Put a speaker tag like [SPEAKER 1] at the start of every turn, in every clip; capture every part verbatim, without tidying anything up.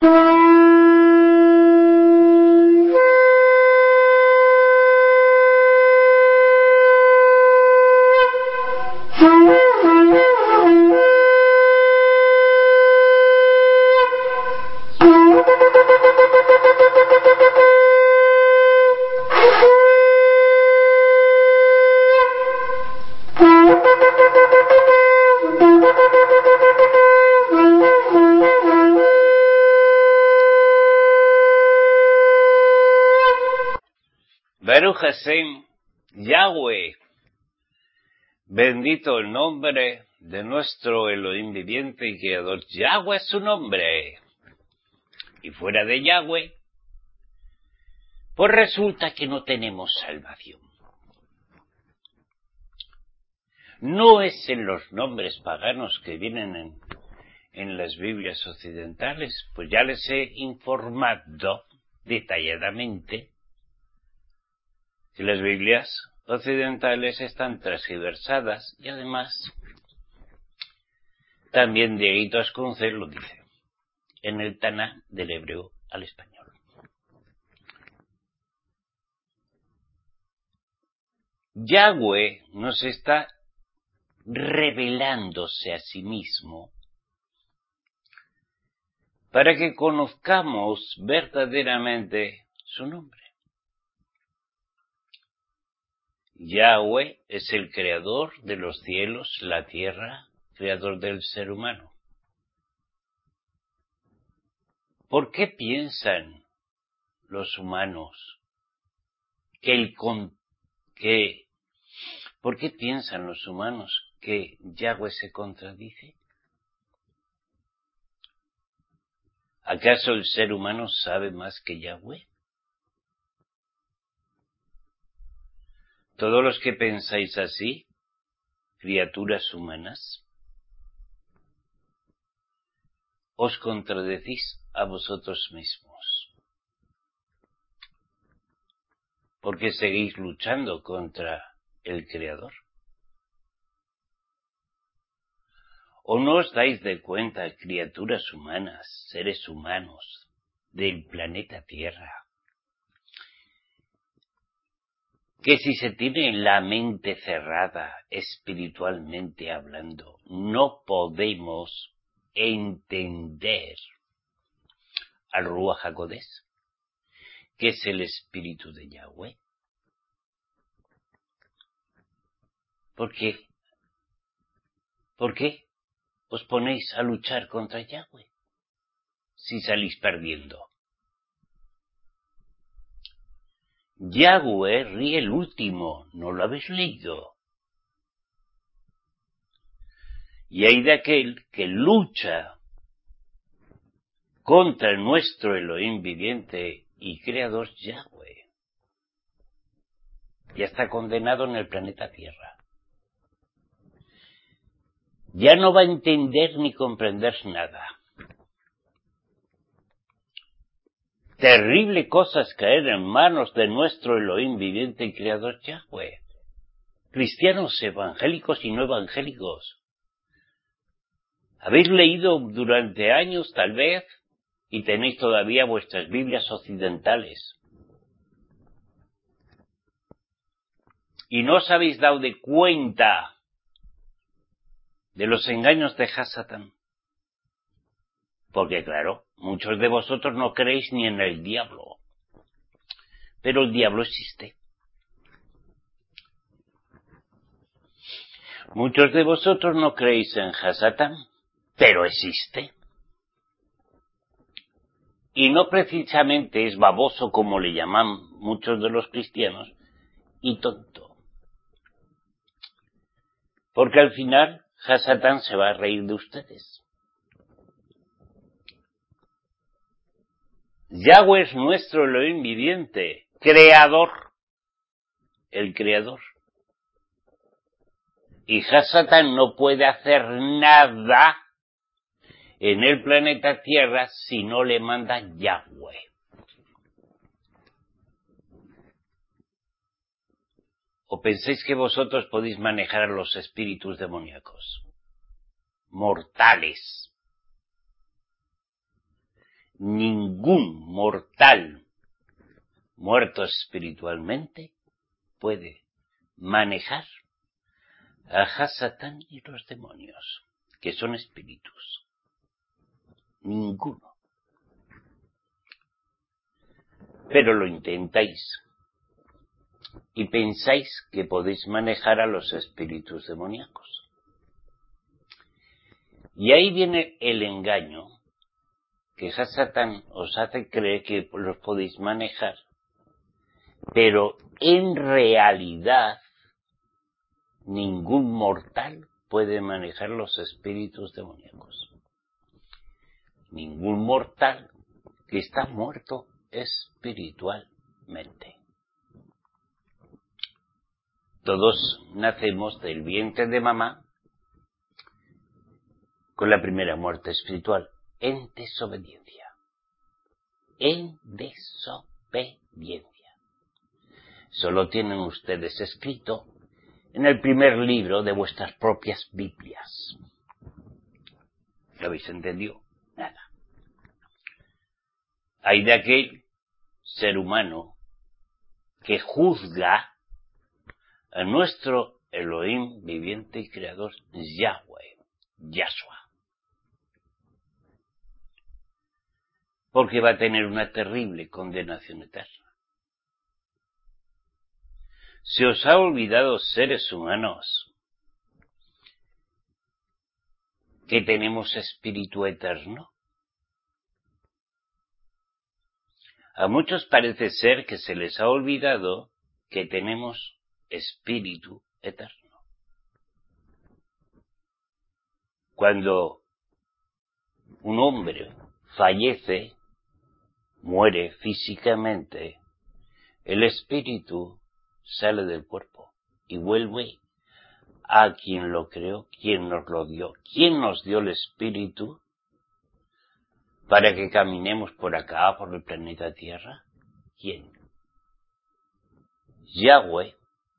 [SPEAKER 1] Baruch Hashem, Yahweh, bendito el nombre de nuestro Elohim viviente y creador. Yahweh es su nombre. Y fuera de Yahweh, pues resulta que no tenemos salvación. No es en los nombres paganos que vienen en, en las Biblias occidentales, pues ya les he informado detalladamente que las Biblias occidentales están transgiversadas y además también Dieguito Ascunce lo dice en el Taná del hebreo al español. Yahweh nos está revelándose a sí mismo para que conozcamos verdaderamente su nombre. Yahweh es el creador de los cielos, la tierra, creador del ser humano. ¿Por qué piensan los humanos que el con, que ¿por qué piensan los humanos que Yahweh se contradice? ¿Acaso el ser humano sabe más que Yahweh? Todos los que pensáis así, criaturas humanas, os contradecís a vosotros mismos, porque seguís luchando contra el Creador. ¿O no os dais de cuenta, criaturas humanas, seres humanos del planeta Tierra, que si se tiene la mente cerrada espiritualmente hablando, no podemos entender al Ruach HaKodesh, que es el espíritu de Yahweh? ¿Por qué? ¿Por qué os ponéis a luchar contra Yahweh si salís perdiendo? Yahweh ríe el último, ¿no lo habéis leído? Y hay de aquel que lucha contra nuestro Elohim viviente y creador Yahweh. Ya está condenado en el planeta Tierra. Ya no va a entender ni comprender nada. Terrible cosa es caer en manos de nuestro Elohim viviente y creador Yahweh. Cristianos evangélicos y no evangélicos. Habéis leído durante años, tal vez, y tenéis todavía vuestras Biblias occidentales. Y no os habéis dado de cuenta de los engaños de Hasatán. Porque, claro, muchos de vosotros no creéis ni en el diablo. Pero el diablo existe. Muchos de vosotros no creéis en Hasatán, pero existe. Y no precisamente es baboso como le llaman muchos de los cristianos, y tonto. Porque al final Hasatán se va a reír de ustedes. Yahweh es nuestro Elohim viviente, creador, el creador. Y Hasatán no puede hacer nada en el planeta Tierra si no le manda Yahweh. ¿O pensáis que vosotros podéis manejar a los espíritus demoníacos? Mortales. ningún mortal muerto espiritualmente puede manejar a Hasatán y los demonios, que son espíritus. Ninguno. Pero lo intentáis y pensáis que podéis manejar a los espíritus demoníacos. Y ahí viene el engaño, que Hasatán os hace creer que los podéis manejar, pero en realidad ningún mortal puede manejar los espíritus demoníacos. Ningún mortal que está muerto espiritualmente. Todos nacemos del vientre de mamá con la primera muerte espiritual, en desobediencia. En desobediencia. Eso lo tienen ustedes escrito en el primer libro de vuestras propias Biblias. ¿Lo habéis entendido? Nada. Hay de aquel ser humano que juzga a nuestro Elohim viviente y creador Yahweh, Yahshua. Porque va a tener una terrible condenación eterna. Se os ha olvidado, seres humanos, que tenemos espíritu eterno. A muchos parece ser que se les ha olvidado que tenemos espíritu eterno. Cuando un hombre fallece, muere físicamente, el espíritu sale del cuerpo y vuelve a quien lo creó, quien nos lo dio, quien nos dio el espíritu para que caminemos por acá, por el planeta Tierra. ¿Quién? Yahweh.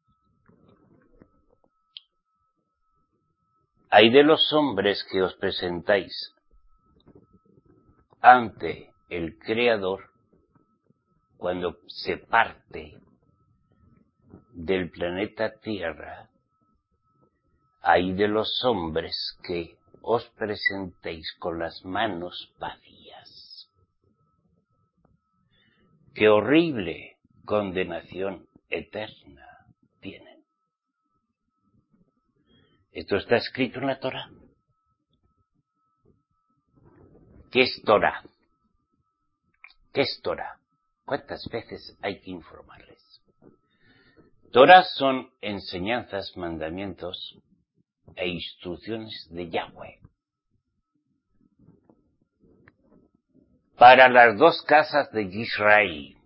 [SPEAKER 1] Hay de los hombres que os presentáis ante el Creador cuando se parte del planeta Tierra. Hay de los hombres que os presentéis con las manos vacías. ¡Qué horrible condenación eterna tienen! Esto está escrito en la Torá. ¿Qué es Torá? ¿Qué es Torá? ¿Cuántas veces hay que informarles? Torá son enseñanzas, mandamientos e instrucciones de Yahweh para las dos casas de Israel,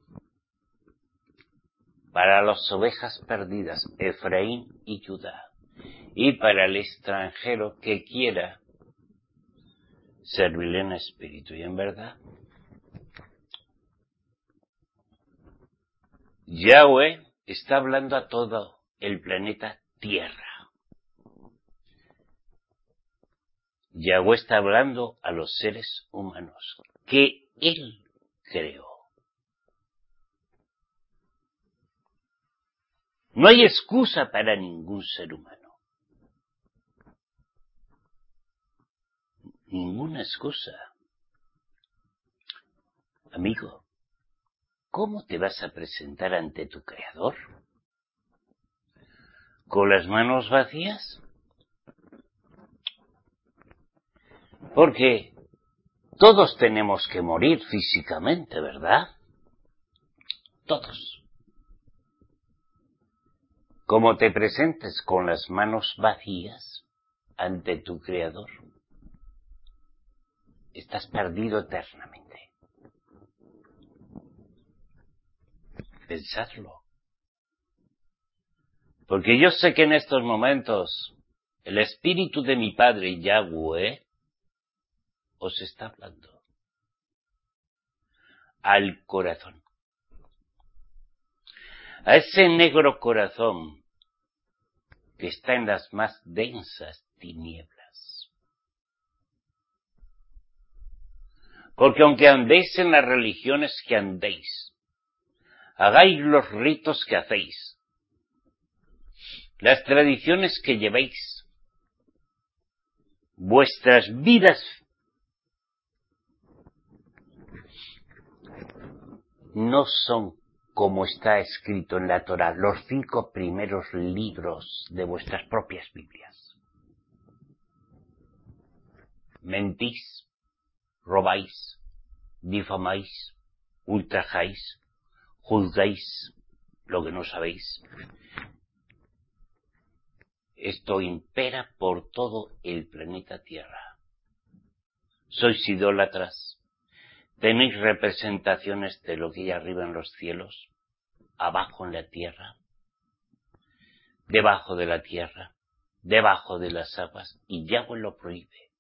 [SPEAKER 1] para las ovejas perdidas, Efraín y Judá, y para el extranjero que quiera servirle en espíritu y en verdad. Yahweh está hablando a todo el planeta Tierra. Yahweh está hablando a los seres humanos que Él creó. No hay excusa para ningún ser humano. Ninguna excusa. Amigo, ¿cómo te vas a presentar ante tu Creador? ¿Con las manos vacías? Porque todos tenemos que morir físicamente, ¿verdad? Todos. Como te presentes con las manos vacías ante tu Creador, estás perdido eternamente. Pensadlo. Porque yo sé que en estos momentos el espíritu de mi Padre Yahweh os está hablando al corazón, a ese negro corazón que está en las más densas tinieblas. Porque aunque andéis en las religiones que andéis, hagáis los ritos que hacéis, las tradiciones que llevéis, vuestras vidas no son como está escrito en la Torá, los cinco primeros libros de vuestras propias Biblias. Mentís, robáis, difamáis, ultrajáis, juzgáis lo que no sabéis. Esto impera por todo el planeta Tierra. Sois idólatras. Tenéis representaciones de lo que hay arriba en los cielos, abajo en la tierra, debajo de la tierra, debajo de las aguas, y Yahweh lo prohíbe.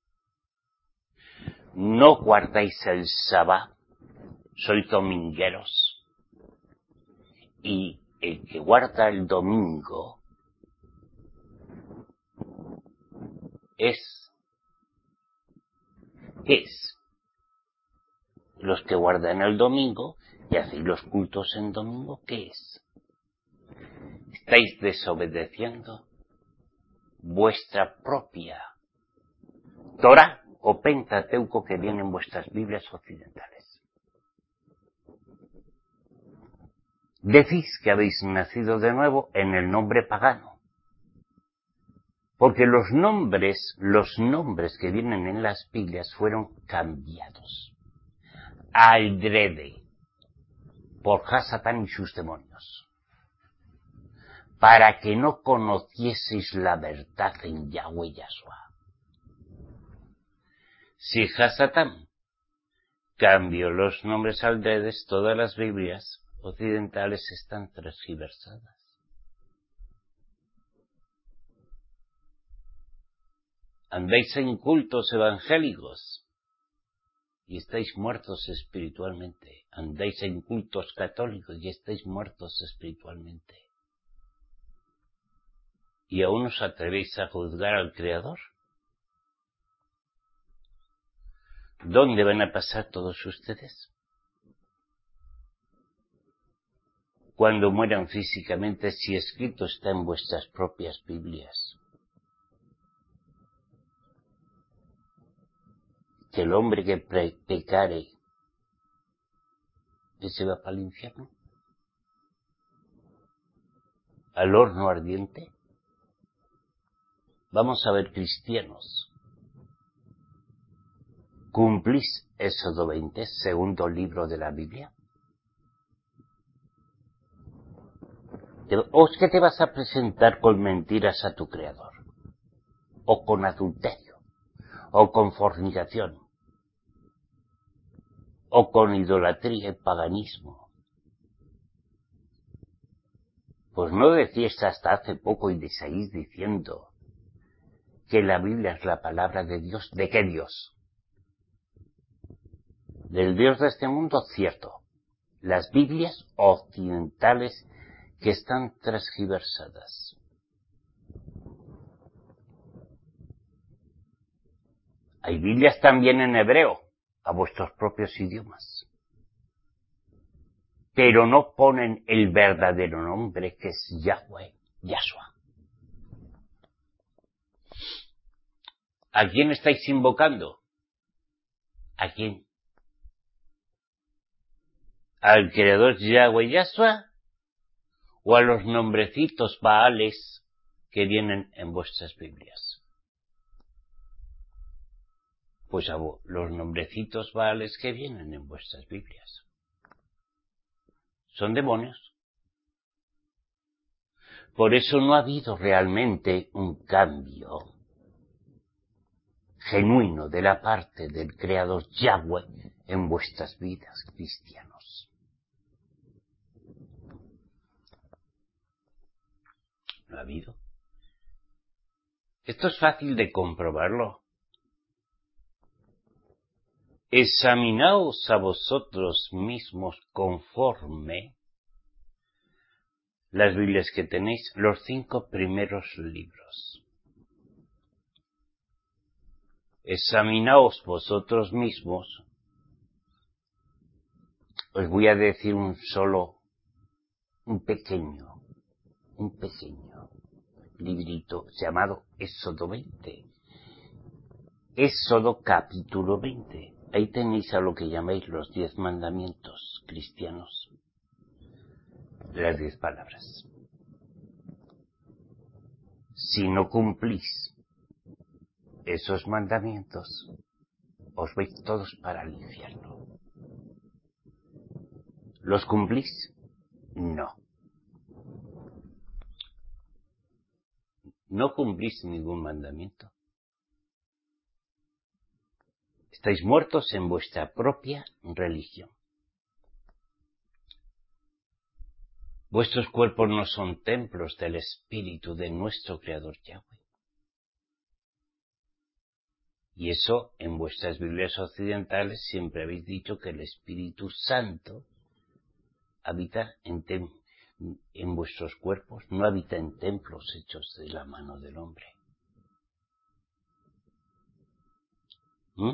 [SPEAKER 1] No guardáis el Sabá, sois domingueros, y el que guarda el domingo es, es, los que guardan el domingo y hacéis los cultos en domingo, ¿qué es? Estáis desobedeciendo vuestra propia Torá o Pentateuco que viene en vuestras Biblias occidentales. Decís que habéis nacido de nuevo en el nombre pagano, porque los nombres, los nombres que vienen en las Biblias fueron cambiados adrede por Hasatán y sus demonios, para que no conocieseis la verdad en Yahweh Yahshua. Si Hasatán cambió los nombres adredes, todas las Biblias occidentales están transgiversadas. Andáis en cultos evangélicos y estáis muertos espiritualmente. Andáis en cultos católicos y estáis muertos espiritualmente. ¿Y aún os atrevéis a juzgar al Creador? ¿Dónde van a pasar todos ustedes? Cuando mueran físicamente, si escrito está en vuestras propias Biblias, que el hombre que pecare, que se va para el infierno, al horno ardiente. Vamos a ver, cristianos, ¿cumplís Éxodo veinte, segundo libro de la Biblia? ¿O es que te vas a presentar con mentiras a tu Creador? ¿O con adulterio? ¿O con fornicación? ¿O con idolatría y paganismo? Pues no decías hasta hace poco y de seguís diciendo que la Biblia es la palabra de Dios. ¿De qué Dios? Del Dios de este mundo, cierto. Las Biblias occidentales que están transgiversadas. Hay Biblias también en hebreo, a vuestros propios idiomas. Pero no ponen el verdadero nombre, que es Yahweh, Yahshua. ¿A quién estáis invocando? ¿A quién? ¿Al Creador Yahweh Yahshua? ¿O a los nombrecitos Baales que vienen en vuestras Biblias? Pues a vos, los nombrecitos Baales que vienen en vuestras Biblias son demonios. Por eso no ha habido realmente un cambio genuino de la parte del Creador Yahweh en vuestras vidas, cristianos. No ha habido. Esto es fácil de comprobarlo. Examinaos a vosotros mismos conforme las Biblias que tenéis, los cinco primeros libros. Examinaos vosotros mismos os voy a decir un solo, un pequeño, un pequeño librito llamado Éxodo veinte. Éxodo capítulo veinte. Ahí tenéis a lo que llamáis los diez mandamientos cristianos. Las diez palabras. Si no cumplís esos mandamientos, os vais todos para el infierno. ¿Los cumplís? No. No cumplís ningún mandamiento. Estáis muertos en vuestra propia religión. Vuestros cuerpos no son templos del Espíritu de nuestro Creador Yahweh. Y eso en vuestras Biblias occidentales siempre habéis dicho que el Espíritu Santo habita en, tem- en vuestros cuerpos, no habita en templos hechos de la mano del hombre. ¿Mm?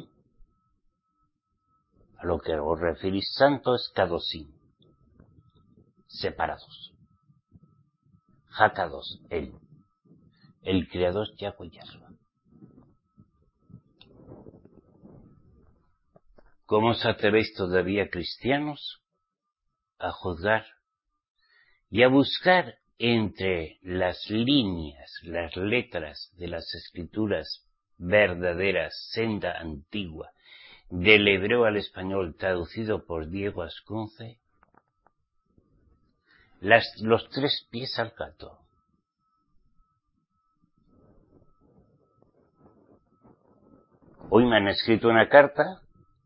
[SPEAKER 1] A lo que os referís santo es Kadosim, separados. Hakados, él, el creador Yahweh Yahshua. ¿Cómo os atrevéis todavía, cristianos, a juzgar y a buscar entre las líneas, las letras de las escrituras verdaderas, senda antigua, del hebreo al español traducido por Diego Ascunce, las, los tres pies al gato? Hoy me han escrito una carta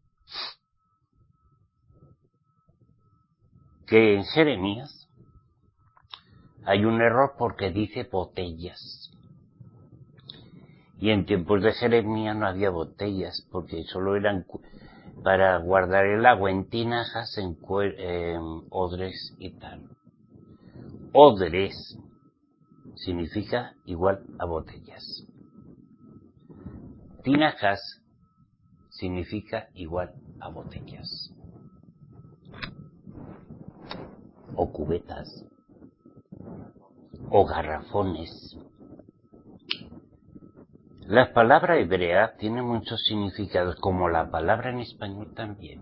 [SPEAKER 1] que en Jeremías hay un error porque dice botellas. Y en tiempos de Jeremías no había botellas, porque solo eran para guardar el agua en tinajas, en eh, odres y tal. Odres significa igual a botellas. Tinajas significa igual a botellas. O cubetas. O garrafones. La palabra hebrea tiene muchos significados, como la palabra en español también.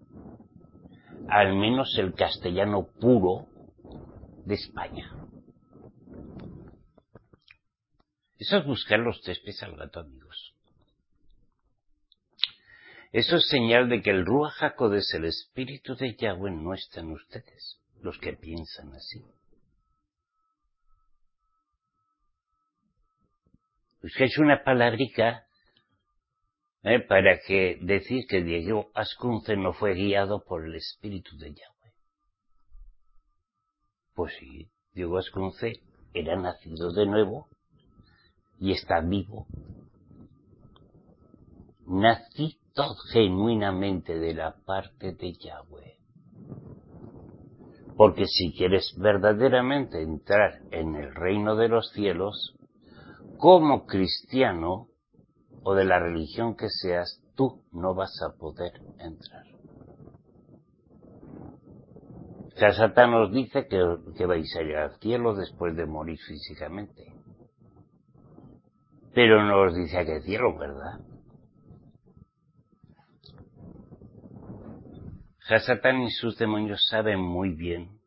[SPEAKER 1] Al menos el castellano puro de España. Eso es buscar los tres pies al gato, amigos. Eso es señal de que el Ruach HaKodesh, el Espíritu de Yahweh, no está en ustedes, los que piensan así. Buscáis una palabrica ¿eh? para que decir que Diego Ascunce no fue guiado por el Espíritu de Yahweh. Pues sí, Diego Ascunce era nacido de nuevo y está vivo. Nacido genuinamente de la parte de Yahweh. Porque si quieres verdaderamente entrar en el reino de los cielos, como cristiano o de la religión que seas, tú no vas a poder entrar. O sea, Satán os dice que, que vais a ir al cielo después de morir físicamente. Pero no os dice a qué cielo, ¿verdad? Satán y sus demonios saben muy bien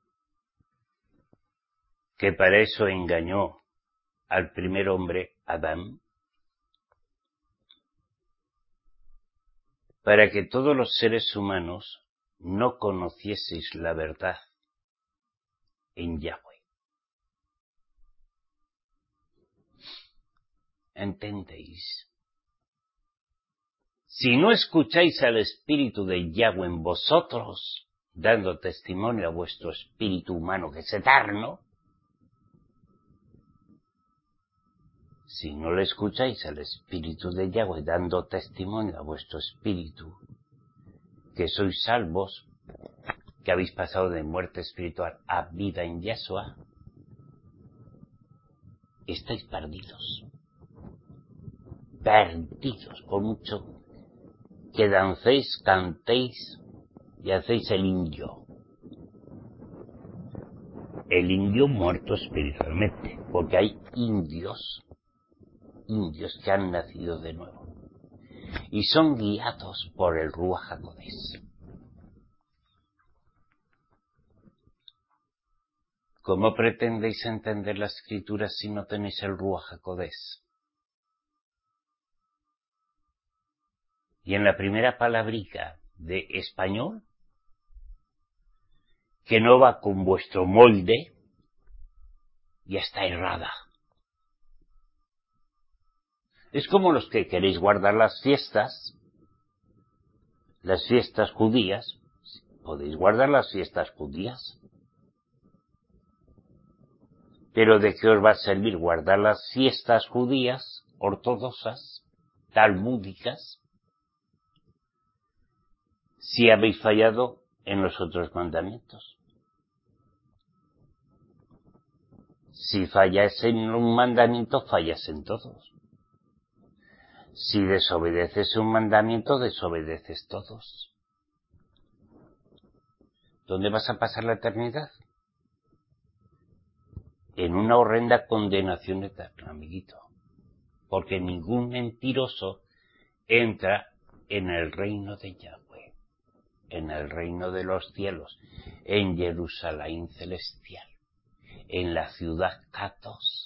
[SPEAKER 1] que para eso engañó al primer hombre, Adán, para que todos los seres humanos no conocieseis la verdad en Yahweh. ¿Entendéis? Si no escucháis al Espíritu de Yahweh en vosotros, dando testimonio a vuestro espíritu humano que es eterno, si no le escucháis al Espíritu de Yahweh dando testimonio a vuestro espíritu, que sois salvos, que habéis pasado de muerte espiritual a vida en Yahshua, estáis perdidos. Perdidos, por mucho que dancéis, cantéis, y hacéis el indio. El indio muerto espiritualmente, porque hay indios, indios que han nacido de nuevo y son guiados por el Ruach HaKodesh. ¿Cómo pretendéis entender la escritura si no tenéis el Ruach HaKodesh? Y en la primera palabrica de español, que no va con vuestro molde, ya está errada. Es como los que queréis guardar las fiestas, las fiestas judías. Podéis guardar las fiestas judías, pero ¿de qué os va a servir guardar las fiestas judías, ortodoxas, talmúdicas, si habéis fallado en los otros mandamientos? Si fallas en un mandamiento, fallas en todos. Si desobedeces un mandamiento, desobedeces todos. ¿Dónde vas a pasar la eternidad? En una horrenda condenación eterna, amiguito. Porque ningún mentiroso entra en el reino de Yahweh, en el reino de los cielos, en Jerusalén celestial, en la ciudad Katos.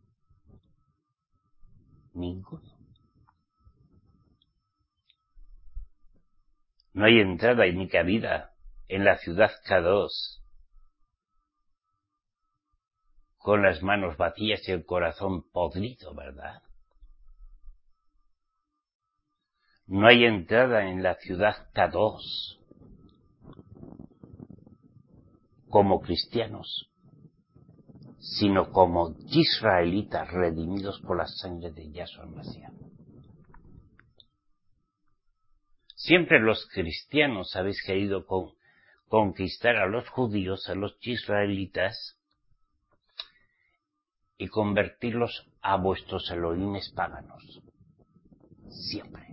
[SPEAKER 1] Ninguno. No hay entrada ni cabida en la ciudad Kados con las manos vacías y el corazón podrido, ¿verdad? No hay entrada en la ciudad Kados como cristianos, sino como israelitas redimidos por la sangre de Yahshua Mashiach. Siempre los cristianos habéis querido con, conquistar a los judíos, a los israelitas, y convertirlos a vuestros Elohimes paganos. Siempre.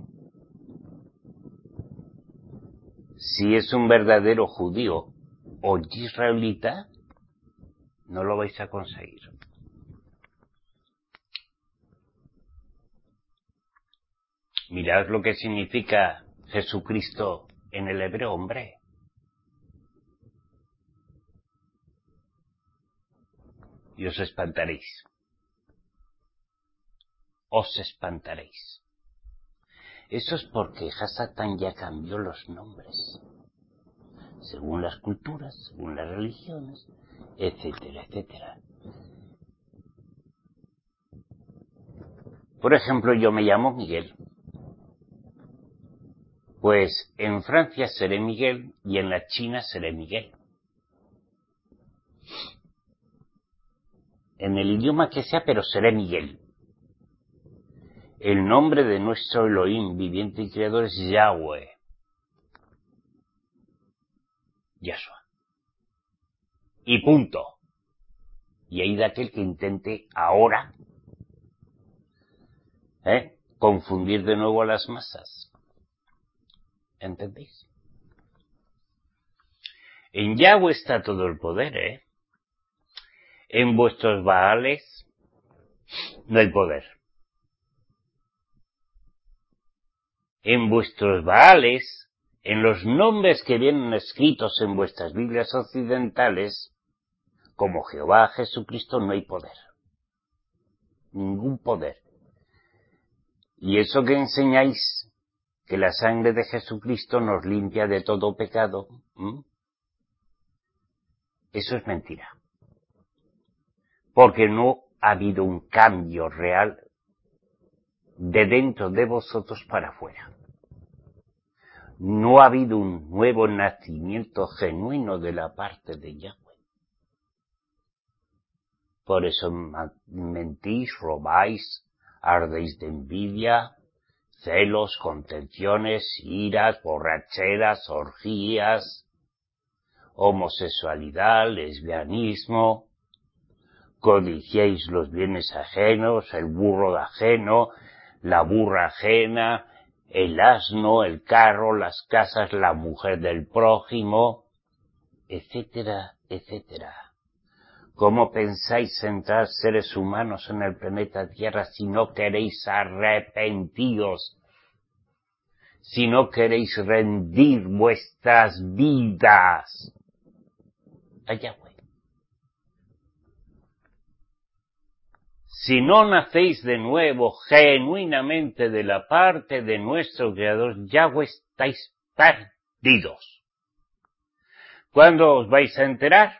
[SPEAKER 1] Si es un verdadero judío o israelita, no lo vais a conseguir. Mirad lo que significa Jesucristo en el hebreo, hombre. Y os espantaréis. Os espantaréis. Eso es porque Hasatán ya cambió los nombres, según las culturas, según las religiones, etcétera, etcétera. Por ejemplo, yo me llamo Miguel. Pues en Francia seré Miguel y en la China seré Miguel. En el idioma que sea, pero seré Miguel. El nombre de nuestro Elohim, viviente y creador, es Yahweh. Yahshua. Y punto. Y hay de aquel que intente ahora ¿eh? confundir de nuevo a las masas. ¿Entendéis? En Yahweh está todo el poder, ¿eh? En vuestros Baales no hay poder. En vuestros Baales, en los nombres que vienen escritos en vuestras Biblias occidentales, como Jehová, Jesucristo, no hay poder. Ningún poder. Y eso que enseñáis, que la sangre de Jesucristo nos limpia de todo pecado, ¿m? Eso es mentira. Porque no ha habido un cambio real de dentro de vosotros para afuera. No ha habido un nuevo nacimiento genuino de la parte de Yahweh. Por eso mentís, robáis, ardéis de envidia, celos, contenciones, iras, borracheras, orgías, homosexualidad, lesbianismo, codiciáis los bienes ajenos, el burro de ajeno, la burra ajena, el asno, el carro, las casas, la mujer del prójimo, etcétera, etcétera. ¿Cómo pensáis entrar seres humanos en el planeta Tierra si no queréis arrepentiros? Si no queréis rendir vuestras vidas a Yahweh. Si no nacéis de nuevo genuinamente de la parte de nuestro Creador, Yahweh, estáis perdidos. ¿Cuándo os vais a enterar?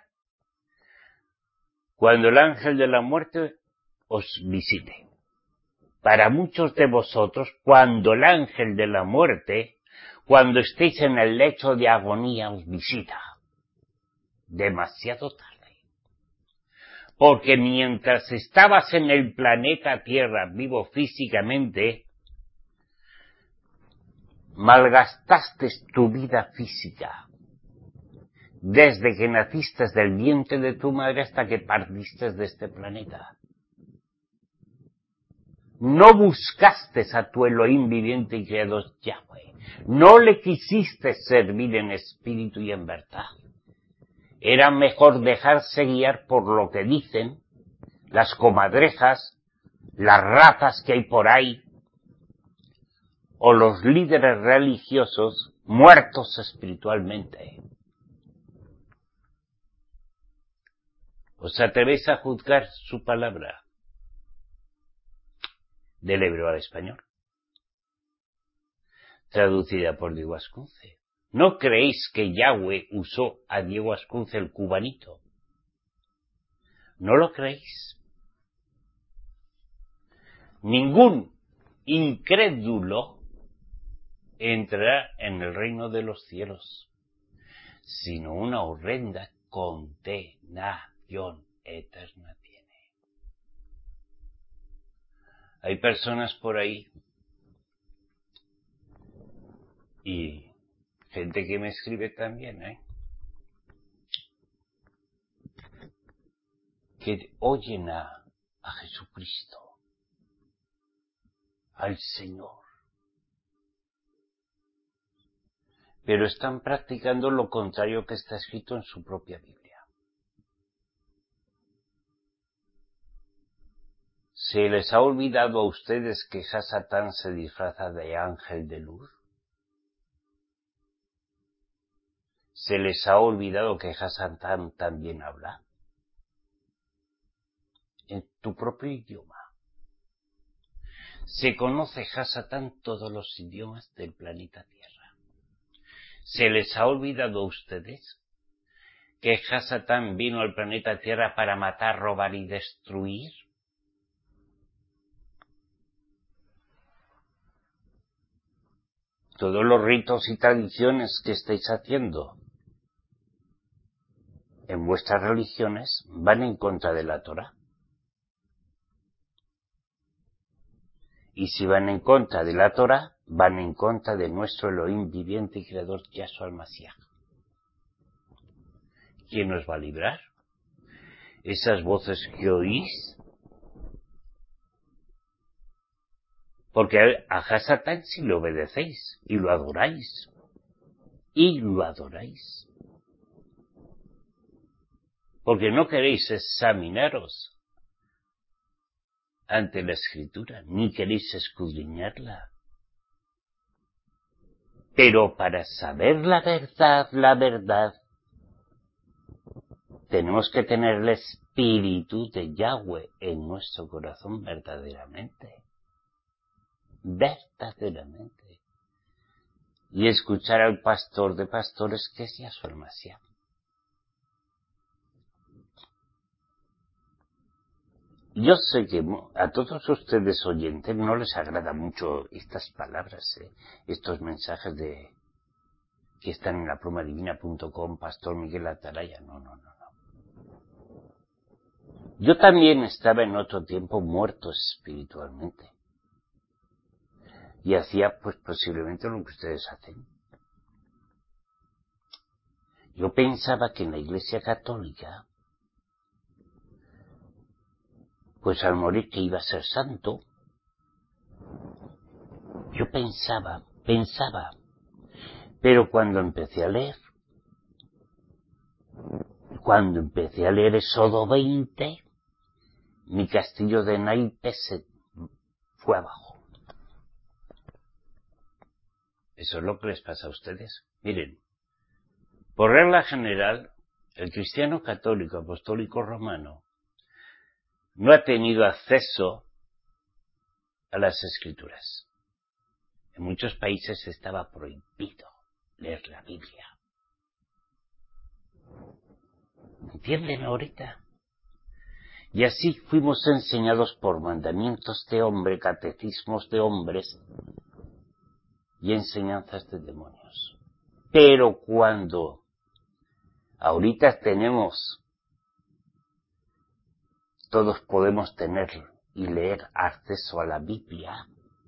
[SPEAKER 1] Cuando el ángel de la muerte os visite. Para muchos de vosotros, cuando el ángel de la muerte, cuando estéis en el lecho de agonía, os visita. Demasiado tarde. Porque mientras estabas en el planeta Tierra, vivo físicamente, malgastaste tu vida física. Desde que naciste del vientre de tu madre hasta que partiste de este planeta. No buscaste a tu Elohim viviente y creador Yahweh. No le quisiste servir en espíritu y en verdad. Era mejor dejarse guiar por lo que dicen las comadrejas, las ratas que hay por ahí, o los líderes religiosos muertos espiritualmente. ¿Os atrevéis a juzgar su palabra? Del hebreo al español. Traducida por Diego Ascunce. ¿No creéis que Yahweh usó a Diego Ascunce el cubanito? ¿No lo creéis? Ningún incrédulo entrará en el reino de los cielos, sino una horrenda condenación eterna tiene. Hay personas por ahí y gente que me escribe también, ¿eh? que oyen a, a Jesucristo, al Señor, pero están practicando lo contrario que está escrito en su propia Biblia. ¿Se les ha olvidado a ustedes que Hasatán se disfraza de ángel de luz? ¿Se les ha olvidado que Hasatán también habla? En tu propio idioma. Se conoce Hasatán todos los idiomas del planeta Tierra. ¿Se les ha olvidado a ustedes que Hasatán vino al planeta Tierra para matar, robar y destruir? Todos los ritos y tradiciones que estáis haciendo en vuestras religiones van en contra de la Torá. Y si van en contra de la Torá, van en contra de nuestro Elohim viviente y creador Yahshua al-Mashiach. ¿Quién nos va a librar? Esas voces que oís. Porque a Hasatán sí lo obedecéis y lo adoráis. Y lo adoráis. Porque no queréis examinaros ante la Escritura, ni queréis escudriñarla. Pero para saber la verdad, la verdad, tenemos que tener el espíritu de Yahweh en nuestro corazón verdaderamente. Verdaderamente. Y escuchar al pastor de pastores que es Yahshua el-Mashiach. Yo sé que a todos ustedes oyentes no les agrada mucho estas palabras, ¿eh? Estos mensajes de que están en la pluma divina punto com, Pastor Miguel Atalaya. No, no, no, no. Yo también estaba en otro tiempo muerto espiritualmente. Y hacía pues posiblemente lo que ustedes hacen. Yo pensaba que en la Iglesia Católica, pues al morir que iba a ser santo, Yo pensaba, pensaba, pero cuando empecé a leer, cuando empecé a leer Éxodo veinte, mi castillo de naipes se fue abajo. Eso es lo que les pasa a ustedes. Miren, por regla general, el cristiano católico apostólico romano no ha tenido acceso a las escrituras. En muchos países estaba prohibido leer la Biblia. ¿Entienden ahorita? Y así fuimos enseñados por mandamientos de hombre, catecismos de hombres y enseñanzas de demonios. Pero cuando ahorita tenemos, todos podemos tener y leer acceso a la Biblia,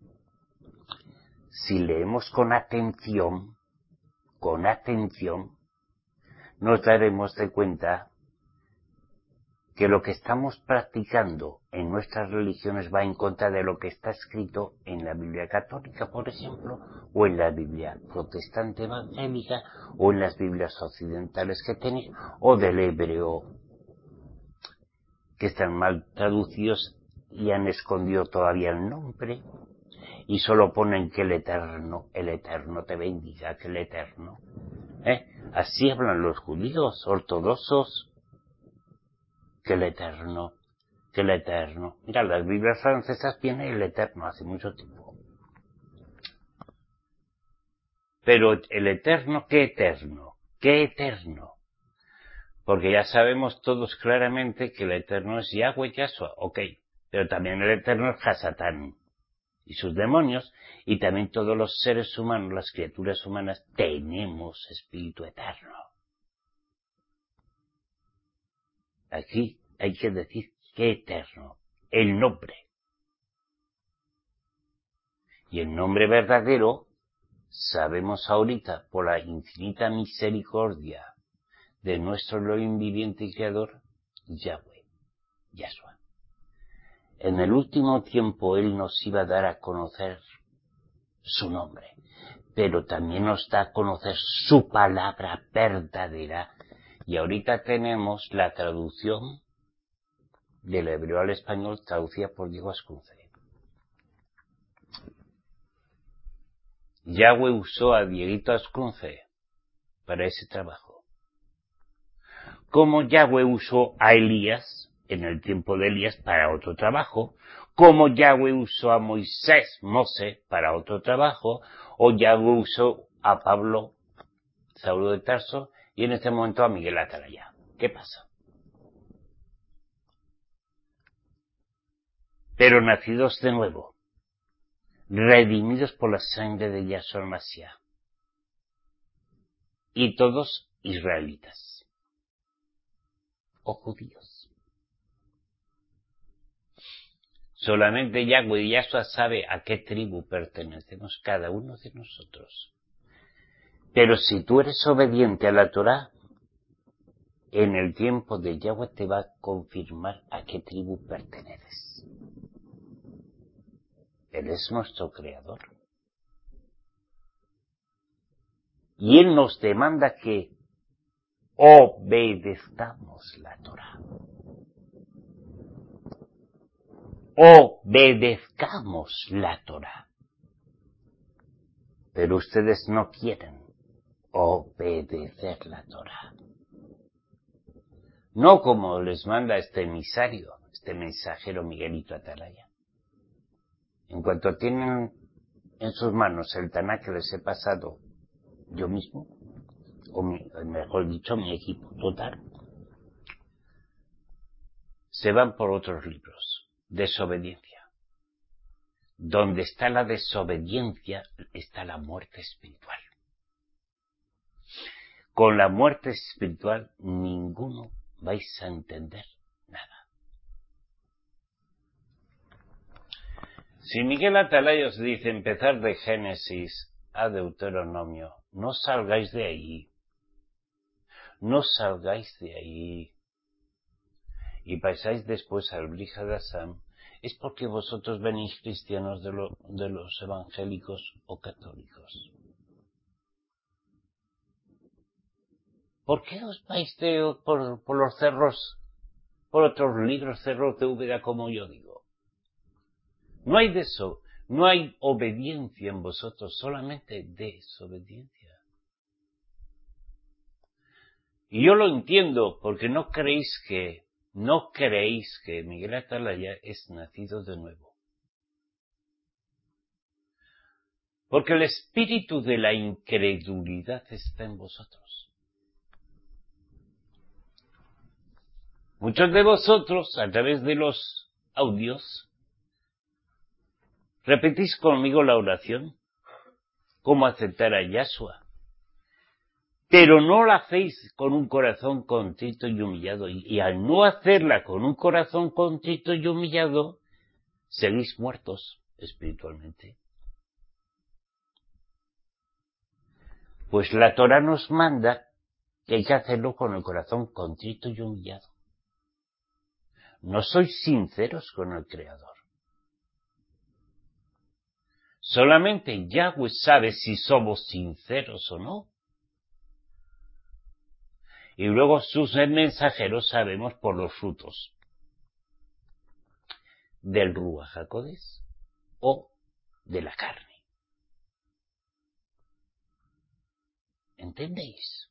[SPEAKER 1] si leemos con atención, con atención, nos daremos de cuenta que lo que estamos practicando en nuestras religiones va en contra de lo que está escrito en la Biblia católica, por ejemplo, o en la Biblia protestante evangélica, o en las Biblias occidentales que tenéis, o del hebreo, que están mal traducidos y han escondido todavía el nombre, y solo ponen que el Eterno, el Eterno te bendiga, que el Eterno. ¿Eh? Así hablan los judíos ortodoxos, que el Eterno, que el Eterno. Mira, las Biblias francesas tienen el Eterno hace mucho tiempo. Pero el Eterno, ¿qué Eterno? ¿Qué Eterno? Porque ya sabemos todos claramente que el Eterno es Yahweh Yahshua, ok, pero también el Eterno es Hasatán y sus demonios, y también todos los seres humanos, las criaturas humanas, tenemos espíritu eterno. Aquí hay que decir que eterno, el nombre. Y el nombre verdadero, sabemos ahorita, por la infinita misericordia de nuestro Elohim viviente y creador, Yahweh, Yahshua. En el último tiempo Él nos iba a dar a conocer su nombre, pero también nos da a conocer su palabra verdadera. Y ahorita tenemos la traducción del hebreo al español traducida por Diego Ascunce. Yahweh usó a Dieguito Ascunce para ese trabajo. Como Yahweh usó a Elías en el tiempo de Elías para otro trabajo, como Yahweh usó a Moisés, Mose, para otro trabajo, o Yahweh usó a Pablo, Saulo de Tarso, y en este momento a Miguel Atalaya. ¿Qué pasa? Pero nacidos de nuevo, redimidos por la sangre de Yahshua Mashiach, y todos israelitas o judíos. Solamente Yahweh y Yahshua sabe a qué tribu pertenecemos cada uno de nosotros. Pero si tú eres obediente a la Torah, en el tiempo de Yahweh te va a confirmar a qué tribu perteneces. Él es nuestro creador. Y Él nos demanda que obedezcamos la Torah. Obedezcamos la Torah. Pero ustedes no quieren obedecer la Torah. No como les manda este emisario, este mensajero Miguelito Atalaya. En cuanto tienen en sus manos el Taná que les he pasado yo mismo, o mi, mejor dicho, mi equipo total, se van por otros libros. Desobediencia. Donde está la desobediencia está la muerte espiritual. Con la muerte espiritual ninguno vais a entender nada. Si Miguel Atalaya os dice empezar de Génesis a Deuteronomio, no salgáis de ahí. No salgáis de ahí. Y pasáis después al Brihad Hasam es porque vosotros venís cristianos de, lo, de los evangélicos o católicos. ¿Por qué os vais de, por, por los cerros, por otros libros, cerros de Úbeda, como yo digo? No hay de eso, no hay obediencia en vosotros, solamente desobediencia. Y yo lo entiendo, porque no creéis que, no creéis que Miguel Atalaya es nacido de nuevo. Porque el espíritu de la incredulidad está en vosotros. Muchos de vosotros, a través de los audios, repetís conmigo la oración, cómo aceptar a Yahshua. Pero no la hacéis con un corazón contrito y humillado. Y, y al no hacerla con un corazón contrito y humillado, seguís muertos espiritualmente. Pues la Torah nos manda que hay que hacerlo con el corazón contrito y humillado. No sois sinceros con el Creador. Solamente Yahweh sabe si somos sinceros o no. Y luego sus mensajeros sabemos por los frutos del Ruach HaKodesh o de la carne. ¿Entendéis?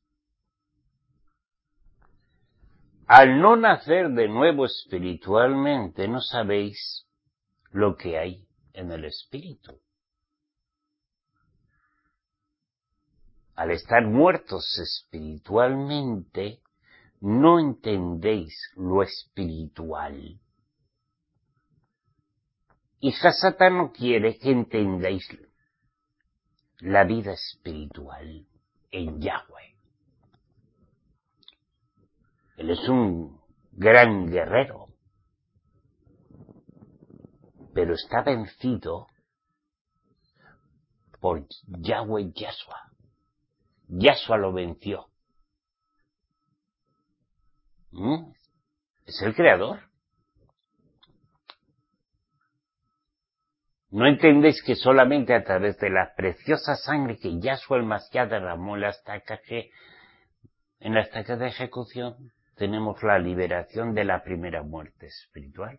[SPEAKER 1] Al no nacer de nuevo espiritualmente, no sabéis lo que hay en el espíritu. Al estar muertos espiritualmente, no entendéis lo espiritual. Y Satán no quiere que entendáis la vida espiritual en Yahweh. Él es un gran guerrero, pero está vencido por Yahweh Yahshua. Yahshua lo venció. ¿Mm? Es el creador. ¿No entendéis que solamente a través de la preciosa sangre que Yahshua el Mashiach derramó en la estaca, que, en la estaca de ejecución, tenemos la liberación de la primera muerte espiritual?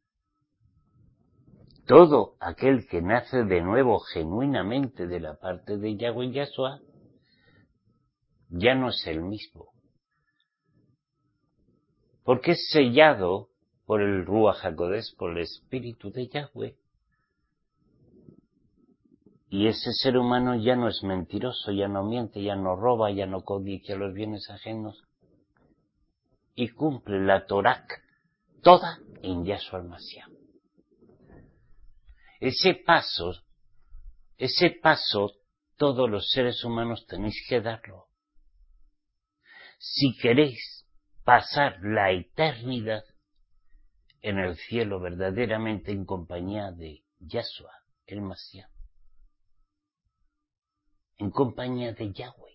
[SPEAKER 1] Todo aquel que nace de nuevo genuinamente de la parte de Yahweh Yahshua ya no es el mismo. Porque es sellado por el Ruach HaKodesh, por el Espíritu de Yahweh. Y ese ser humano ya no es mentiroso, ya no miente, ya no roba, ya no codicia los bienes ajenos. Y cumple la Torah toda en Yahshua el Mashiach. Ese paso, ese paso, todos los seres humanos tenéis que darlo. Si queréis pasar la eternidad en el cielo verdaderamente en compañía de Yahshua el Mashiach. En compañía de Yahweh.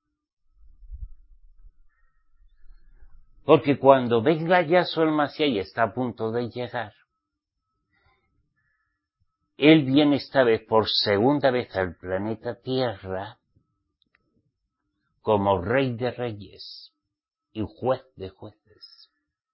[SPEAKER 1] Porque cuando venga Yahshua el Mashiach y está a punto de llegar, Él viene esta vez por segunda vez al planeta Tierra como Rey de Reyes y Juez de Jueces.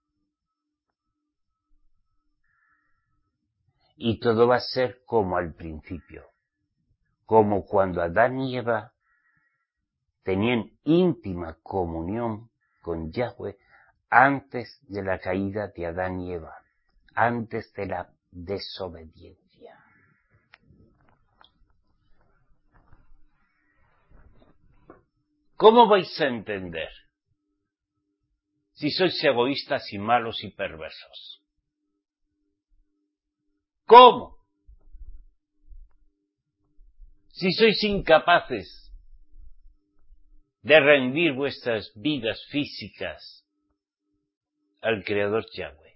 [SPEAKER 1] Y todo va a ser como al principio, como cuando Adán y Eva tenían íntima comunión con Yahweh antes de la caída de Adán y Eva, antes de la desobediencia. ¿Cómo vais a entender si sois egoístas y malos y perversos? ¿Cómo? Si sois incapaces de rendir vuestras vidas físicas al Creador Yahweh.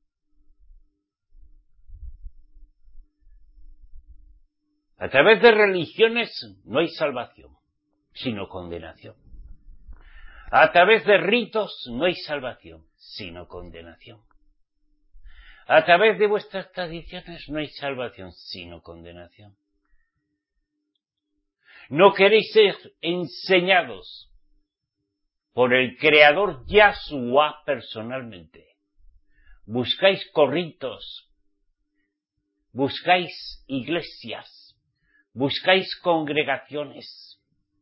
[SPEAKER 1] A través de religiones no hay salvación, sino condenación. A través de ritos no hay salvación, sino condenación. A través de vuestras tradiciones no hay salvación, sino condenación. No queréis ser enseñados por el Creador Yahshua personalmente. Buscáis corritos, buscáis iglesias, buscáis congregaciones.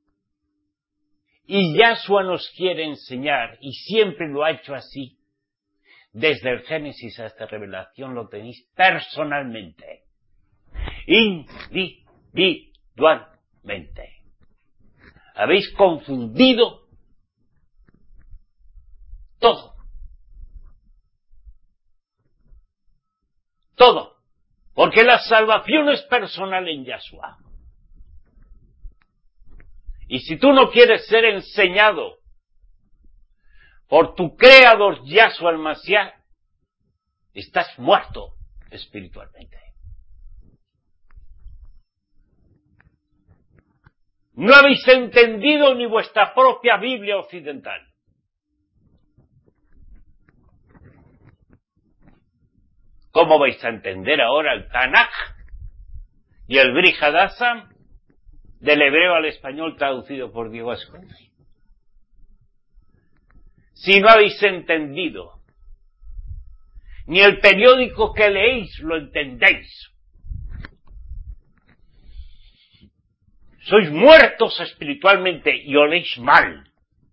[SPEAKER 1] Y Yahshua nos quiere enseñar, y siempre lo ha hecho así. Desde el Génesis hasta Revelación lo tenéis personalmente, individualmente. Habéis confundido todo. Todo. Porque la salvación es personal en Yahshua. Y si tú no quieres ser enseñado por tu Creador Yahshua el Mashiach, estás muerto espiritualmente. No habéis entendido ni vuestra propia Biblia occidental. ¿Cómo vais a entender ahora el Tanaj y el Brit Hadashah del hebreo al español traducido por Diego Ascona? Si no habéis entendido, ni el periódico que leéis lo entendéis. Sois muertos espiritualmente y oléis mal.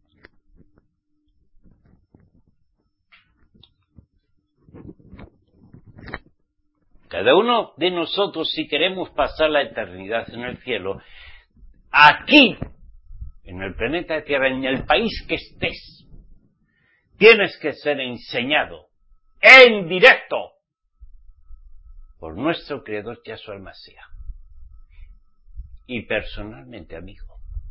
[SPEAKER 1] Cada uno de nosotros, si queremos pasar la eternidad en el cielo, aquí, en el planeta Tierra, en el país que estés, tienes que ser enseñado en directo por nuestro Creador Yahshua el Mashiach. Y personalmente, amigo.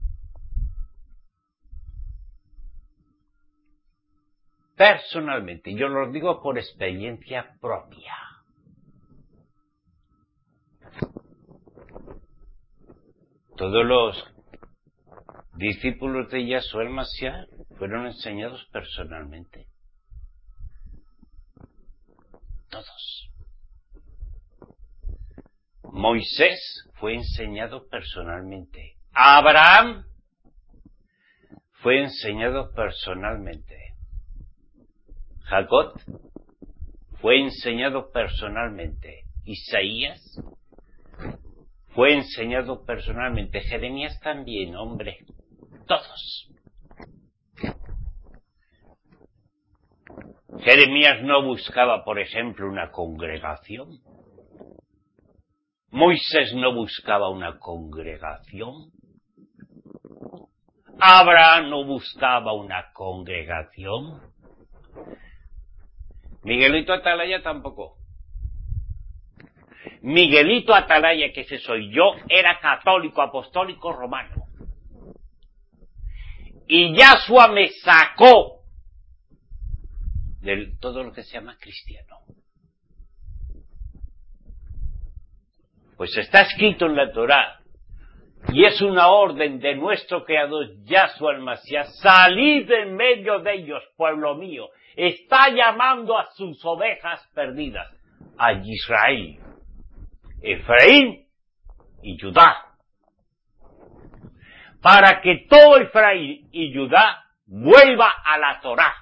[SPEAKER 1] Personalmente, yo lo digo por experiencia propia. Todos los discípulos de Yahshua el Mashiach fueron enseñados personalmente. Todos. Moisés fue enseñado personalmente. Abraham fue enseñado personalmente. Jacob fue enseñado personalmente. Isaías fue enseñado personalmente. Jeremías también, hombre. Todos. Jeremías no buscaba, por ejemplo, una congregación. Moisés no buscaba una congregación. Abraham no buscaba una congregación. Miguelito Atalaya tampoco. Miguelito Atalaya, que ese soy yo, era católico, apostólico, romano. Y Yahshua me sacó de todo lo que se llama cristiano. Pues está escrito en la Torá, y es una orden de nuestro Creador Yahshua el Mashiach: salid en medio de ellos, pueblo mío. Está llamando a sus ovejas perdidas, a Israel, Efraín y Judá, para que todo Efraín y Judá vuelva a la Torá,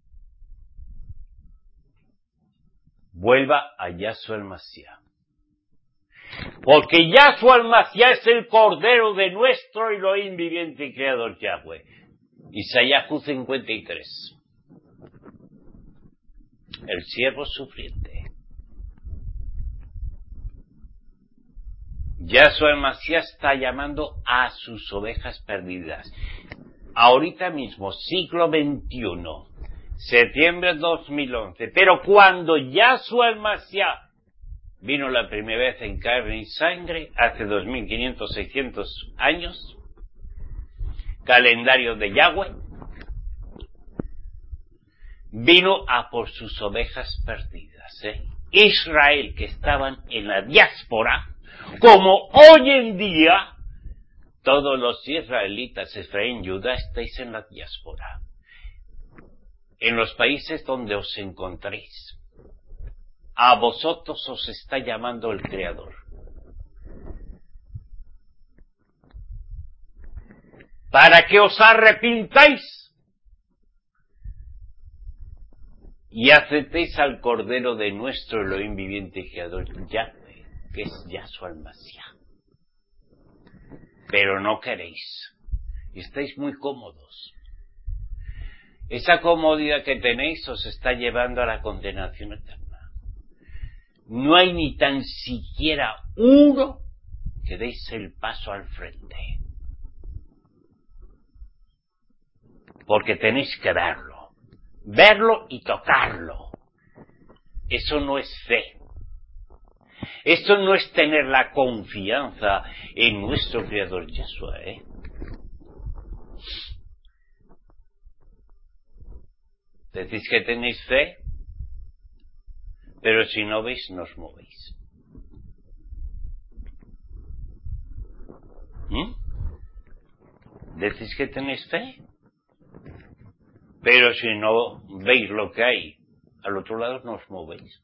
[SPEAKER 1] vuelva a Yahshua el Mashiach. Porque Yahshua el Mashiach es el Cordero de nuestro Elohim viviente y Creador Yahweh. Isaías cincuenta y tres. El siervo sufriente. Yahshua el Mashiach está llamando a sus ovejas perdidas. Ahorita mismo, siglo veintiuno, septiembre de dos mil once. Pero cuando Yahshua el Mashiach vino la primera vez en carne y sangre, hace dos mil quinientos, seiscientos años, calendario de Yahweh, vino a por sus ovejas perdidas, ¿eh? Israel, que estaban en la diáspora, como hoy en día todos los israelitas, Efraín, Judá, estáis en la diáspora, en los países donde os encontréis. A vosotros os está llamando el Creador. Para que os arrepintáis y aceptéis al Cordero de nuestro Elohim viviente y Creador, Yahweh, que es Yahshua el Mashiach. Pero no queréis. Y estáis muy cómodos. Esa comodidad que tenéis os está llevando a la condenación eterna. No hay ni tan siquiera uno que deis el paso al frente. Porque tenéis que verlo. Verlo y tocarlo. Eso no es fe. Eso no es tener la confianza en nuestro Creador Yahshua, ¿eh? Decís que tenéis fe, pero si no veis, no os movéis. ¿Mm? Decís que tenéis fe, pero si no veis lo que hay al otro lado, no os movéis.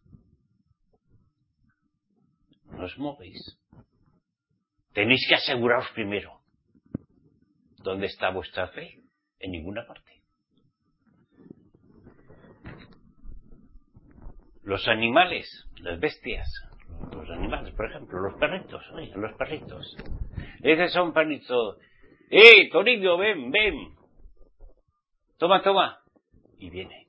[SPEAKER 1] No os movéis. Tenéis que aseguraros primero. ¿Dónde está vuestra fe? En ninguna parte. Los animales, las bestias, los animales, por ejemplo, los perritos, oigan, los perritos. Ese es un perrito. ¡Eh, Toribio, ven, ven! Toma, toma. Y viene.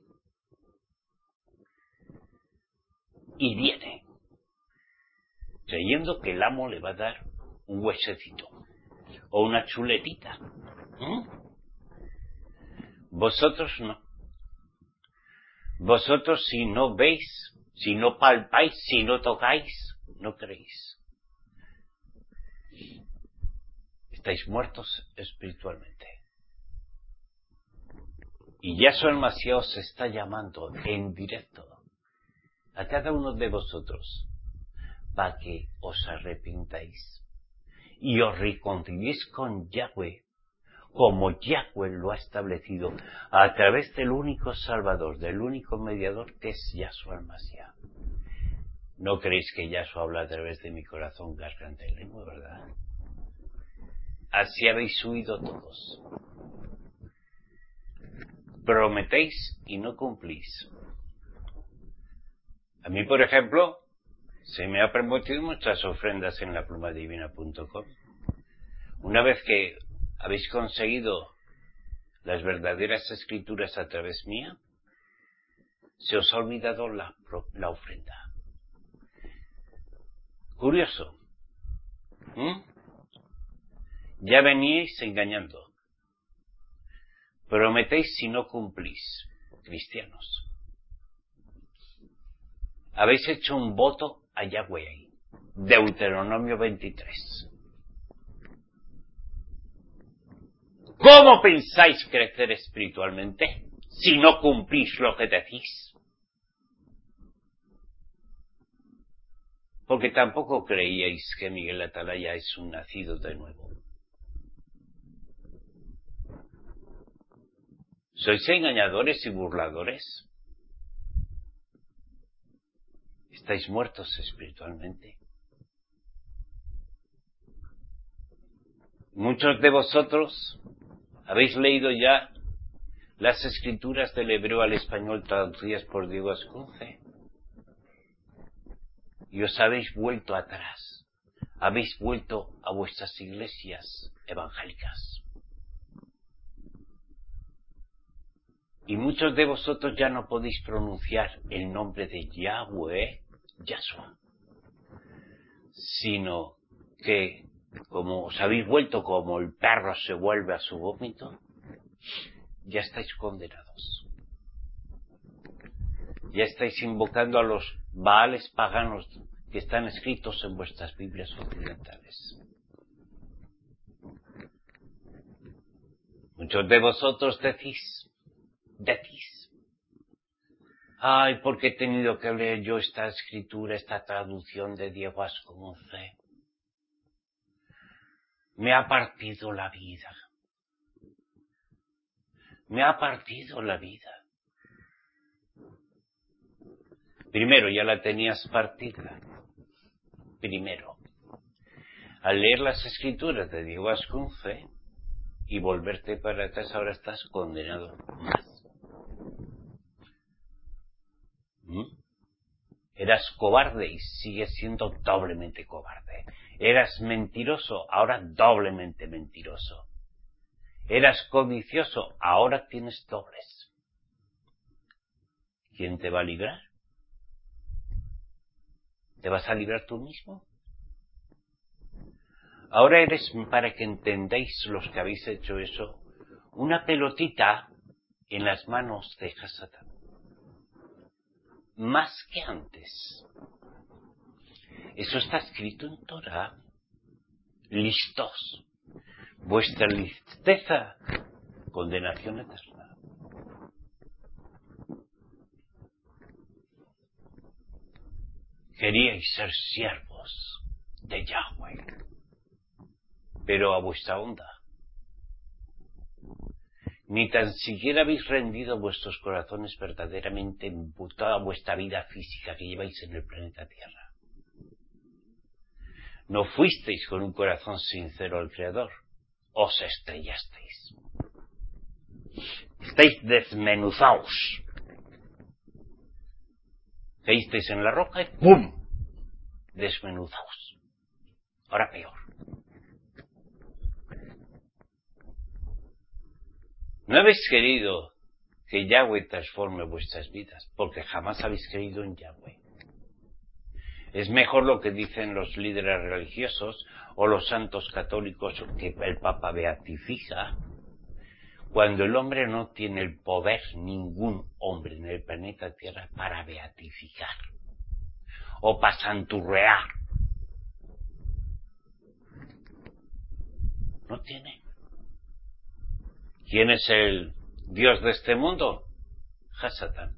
[SPEAKER 1] Y viene. Creyendo que el amo le va a dar un huesecito. O una chuletita. ¿Mm? Vosotros no. Vosotros si no veis, si no palpáis, si no tocáis, no creéis. Estáis muertos espiritualmente. Y Yahshua el Mashiach os está llamando en directo a cada uno de vosotros para que os arrepintáis y os reconciliéis con Yahweh, como Yahweh lo ha establecido a través del único Salvador, del único mediador que es Yahshua el Mashiach. No creéis que Yahshua habla a través de mi corazón, garganta y lengua, ¿verdad? Así habéis huido todos. Prometéis y no cumplís. A mí, por ejemplo, se me ha prometido muchas ofrendas en la pluma divina punto com. Una vez que habéis conseguido las verdaderas escrituras a través mía, se os ha olvidado la, la ofrenda. Curioso. ¿Mm? Ya veníais engañando. Prometéis si no cumplís, cristianos. Habéis hecho un voto a Yahweh ahí. Deuteronomio veintitrés. ¿Cómo pensáis crecer espiritualmente si no cumplís lo que decís? Porque tampoco creíais que Miguel Atalaya es un nacido de nuevo. ¿Sois engañadores y burladores? Estáis muertos espiritualmente. Muchos de vosotros habéis leído ya las escrituras del hebreo al español traducidas por Diego Ascunce y os habéis vuelto atrás. Habéis vuelto a vuestras iglesias evangélicas. Y muchos de vosotros ya no podéis pronunciar el nombre de Yahweh, Yahshua, sino que, como os habéis vuelto como el perro se vuelve a su vómito, ya estáis condenados. Ya estáis invocando a los baales paganos que están escritos en vuestras Biblias occidentales. Muchos de vosotros decís, decís, ay, ¿por qué he tenido que leer yo esta escritura, esta traducción de Diego Ascunce? Me ha partido la vida. Me ha partido la vida. Primero, ya la tenías partida. Primero. Al leer las escrituras de Diego Ascunce y volverte para atrás, ahora estás condenado más. ¿Mm? Eras cobarde y sigues siendo doblemente cobarde. Eras mentiroso, ahora doblemente mentiroso. Eras codicioso, ahora tienes dobles. ¿Quién te va a librar? ¿Te vas a librar tú mismo? Ahora eres, para que entendáis los que habéis hecho eso, una pelotita en las manos de Hasatán. Más que antes. Eso está escrito en Torah. Listos. Vuestra listeza, condenación eterna. Queríais ser siervos de Yahweh, pero a vuestra onda. Ni tan siquiera habéis rendido vuestros corazones verdaderamente en toda vuestra vida física que lleváis en el planeta Tierra. No fuisteis con un corazón sincero al Creador, os estrellasteis. Estáis desmenuzados. Caísteis en la roca y ¡pum! Desmenuzados. Ahora peor. No habéis querido que Yahweh transforme vuestras vidas, porque jamás habéis creído en Yahweh. Es mejor lo que dicen los líderes religiosos o los santos católicos que el Papa beatifica, cuando el hombre no tiene el poder, ningún hombre en el planeta Tierra, para beatificar o para santurrear. No tiene. ¿Quién es el Dios de este mundo? Hasatán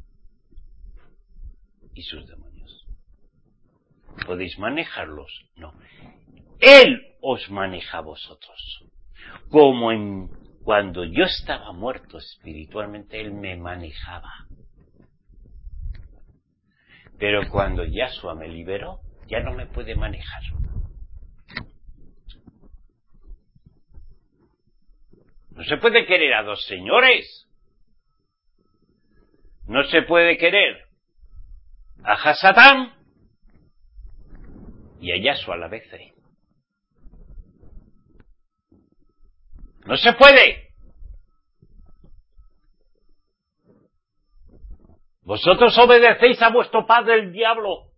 [SPEAKER 1] y sus demonios. ¿Podéis manejarlos? No. Él os maneja a vosotros. Como en cuando yo estaba muerto espiritualmente, Él me manejaba. Pero cuando Yahshua me liberó, ya no me puede manejar. No se puede querer a dos señores. No se puede querer a Hasatán y a Yahshua a la vez. ¿eh? No se puede. Vosotros obedecéis a vuestro padre el diablo.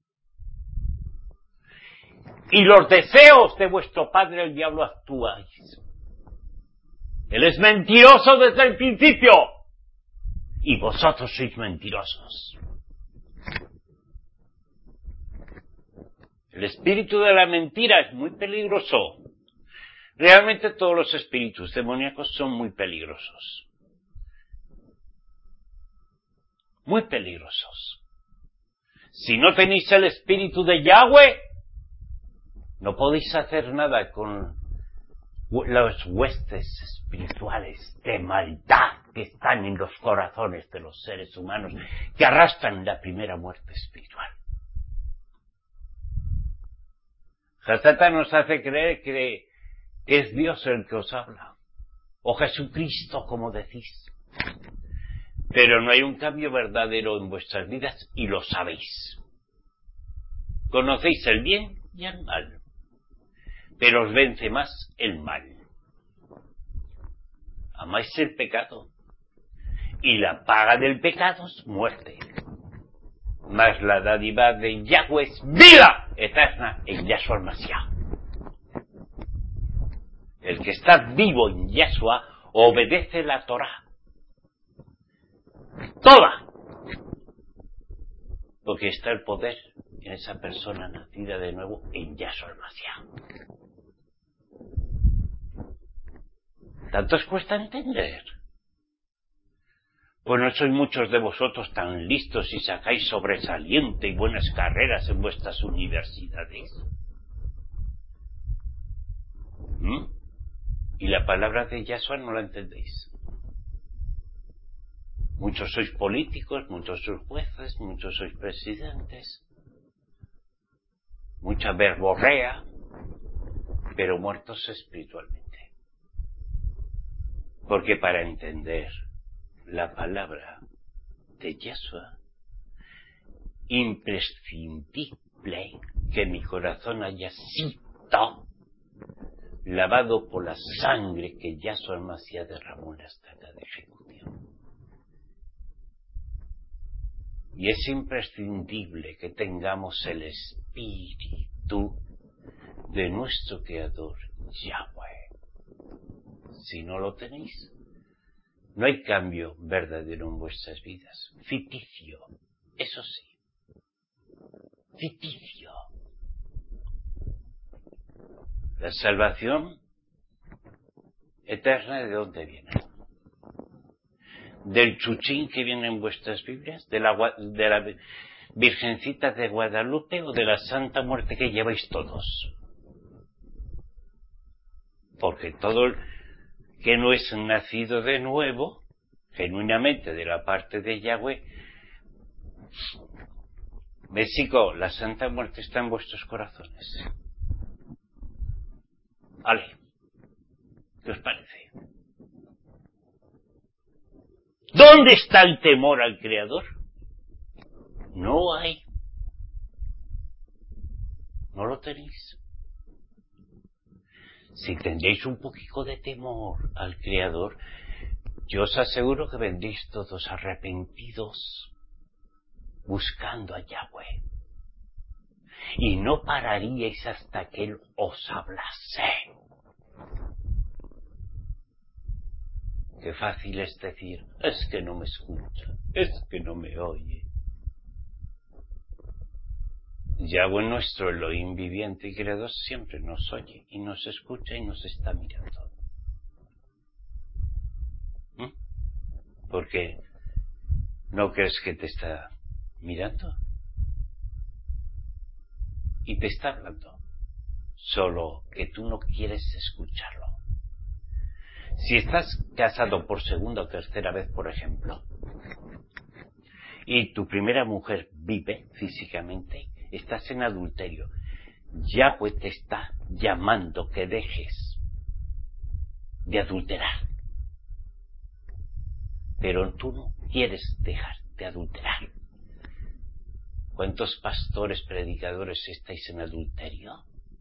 [SPEAKER 1] Y los deseos de vuestro padre el diablo actuáis. Él es mentiroso desde el principio. Y vosotros sois mentirosos. El espíritu de la mentira es muy peligroso. Realmente todos los espíritus demoníacos son muy peligrosos. Muy peligrosos. Si no tenéis el espíritu de Yahweh, no podéis hacer nada con las huestes espirituales de maldad que están en los corazones de los seres humanos, que arrastran la primera muerte espiritual. Hasatán nos hace creer que es Dios el que os habla, o Jesucristo, como decís. Pero no hay un cambio verdadero en vuestras vidas y lo sabéis. Conocéis el bien y el mal, pero os vence más el mal. Amáis el pecado, y la paga del pecado es muerte. Mas la dádiva de Yahweh es vida eterna en Yahshua Mashiach. El que está vivo en Yahshua obedece la Torah. Toda. Porque está el poder en esa persona nacida de nuevo en Yahshua Mashiach. ¿Tanto os cuesta entender? Pues no sois muchos de vosotros tan listos y sacáis sobresaliente y buenas carreras en vuestras universidades. ¿Mm? Y la palabra de Yahshua no la entendéis. Muchos sois políticos, muchos sois jueces, muchos sois presidentes, mucha verborrea, pero muertos espiritualmente. Porque para entender la palabra de Yeshua, imprescindible que mi corazón haya sido lavado por la sangre que Yahshua Mashiach derramó en la estaca de ejecución. Y es imprescindible que tengamos el espíritu de nuestro Creador Yahweh. Si no lo tenéis, no hay cambio verdadero en vuestras vidas. Ficticio, eso sí. Ficticio. La salvación eterna, ¿de dónde viene? ¿Del chuchín que viene en vuestras Biblias? ¿De la, de la Virgencita de Guadalupe o de la Santa Muerte que lleváis todos? Porque todo el que no es nacido de nuevo, genuinamente de la parte de Yahweh, México, la Santa Muerte está en vuestros corazones. Vale, ¿qué os parece? ¿Dónde está el temor al Creador? No hay. No lo tenéis. Si tendréis un poquito de temor al Creador, yo os aseguro que vendréis todos arrepentidos, buscando a Yahweh. Y no pararíais hasta que Él os hablase. Qué fácil es decir, es que no me escucha, es que no me oye. Yahweh nuestro Elohim viviente y creador siempre nos oye y nos escucha y nos está mirando. ¿Mm? ¿Por qué no crees que te está mirando? Y te está hablando, solo que tú no quieres escucharlo. Si estás casado por segunda o tercera vez, por ejemplo, y tu primera mujer vive físicamente, estás en adulterio. Yahweh te está llamando que dejes de adulterar. Pero tú no quieres dejar de adulterar. ¿Cuántos pastores, predicadores estáis en adulterio?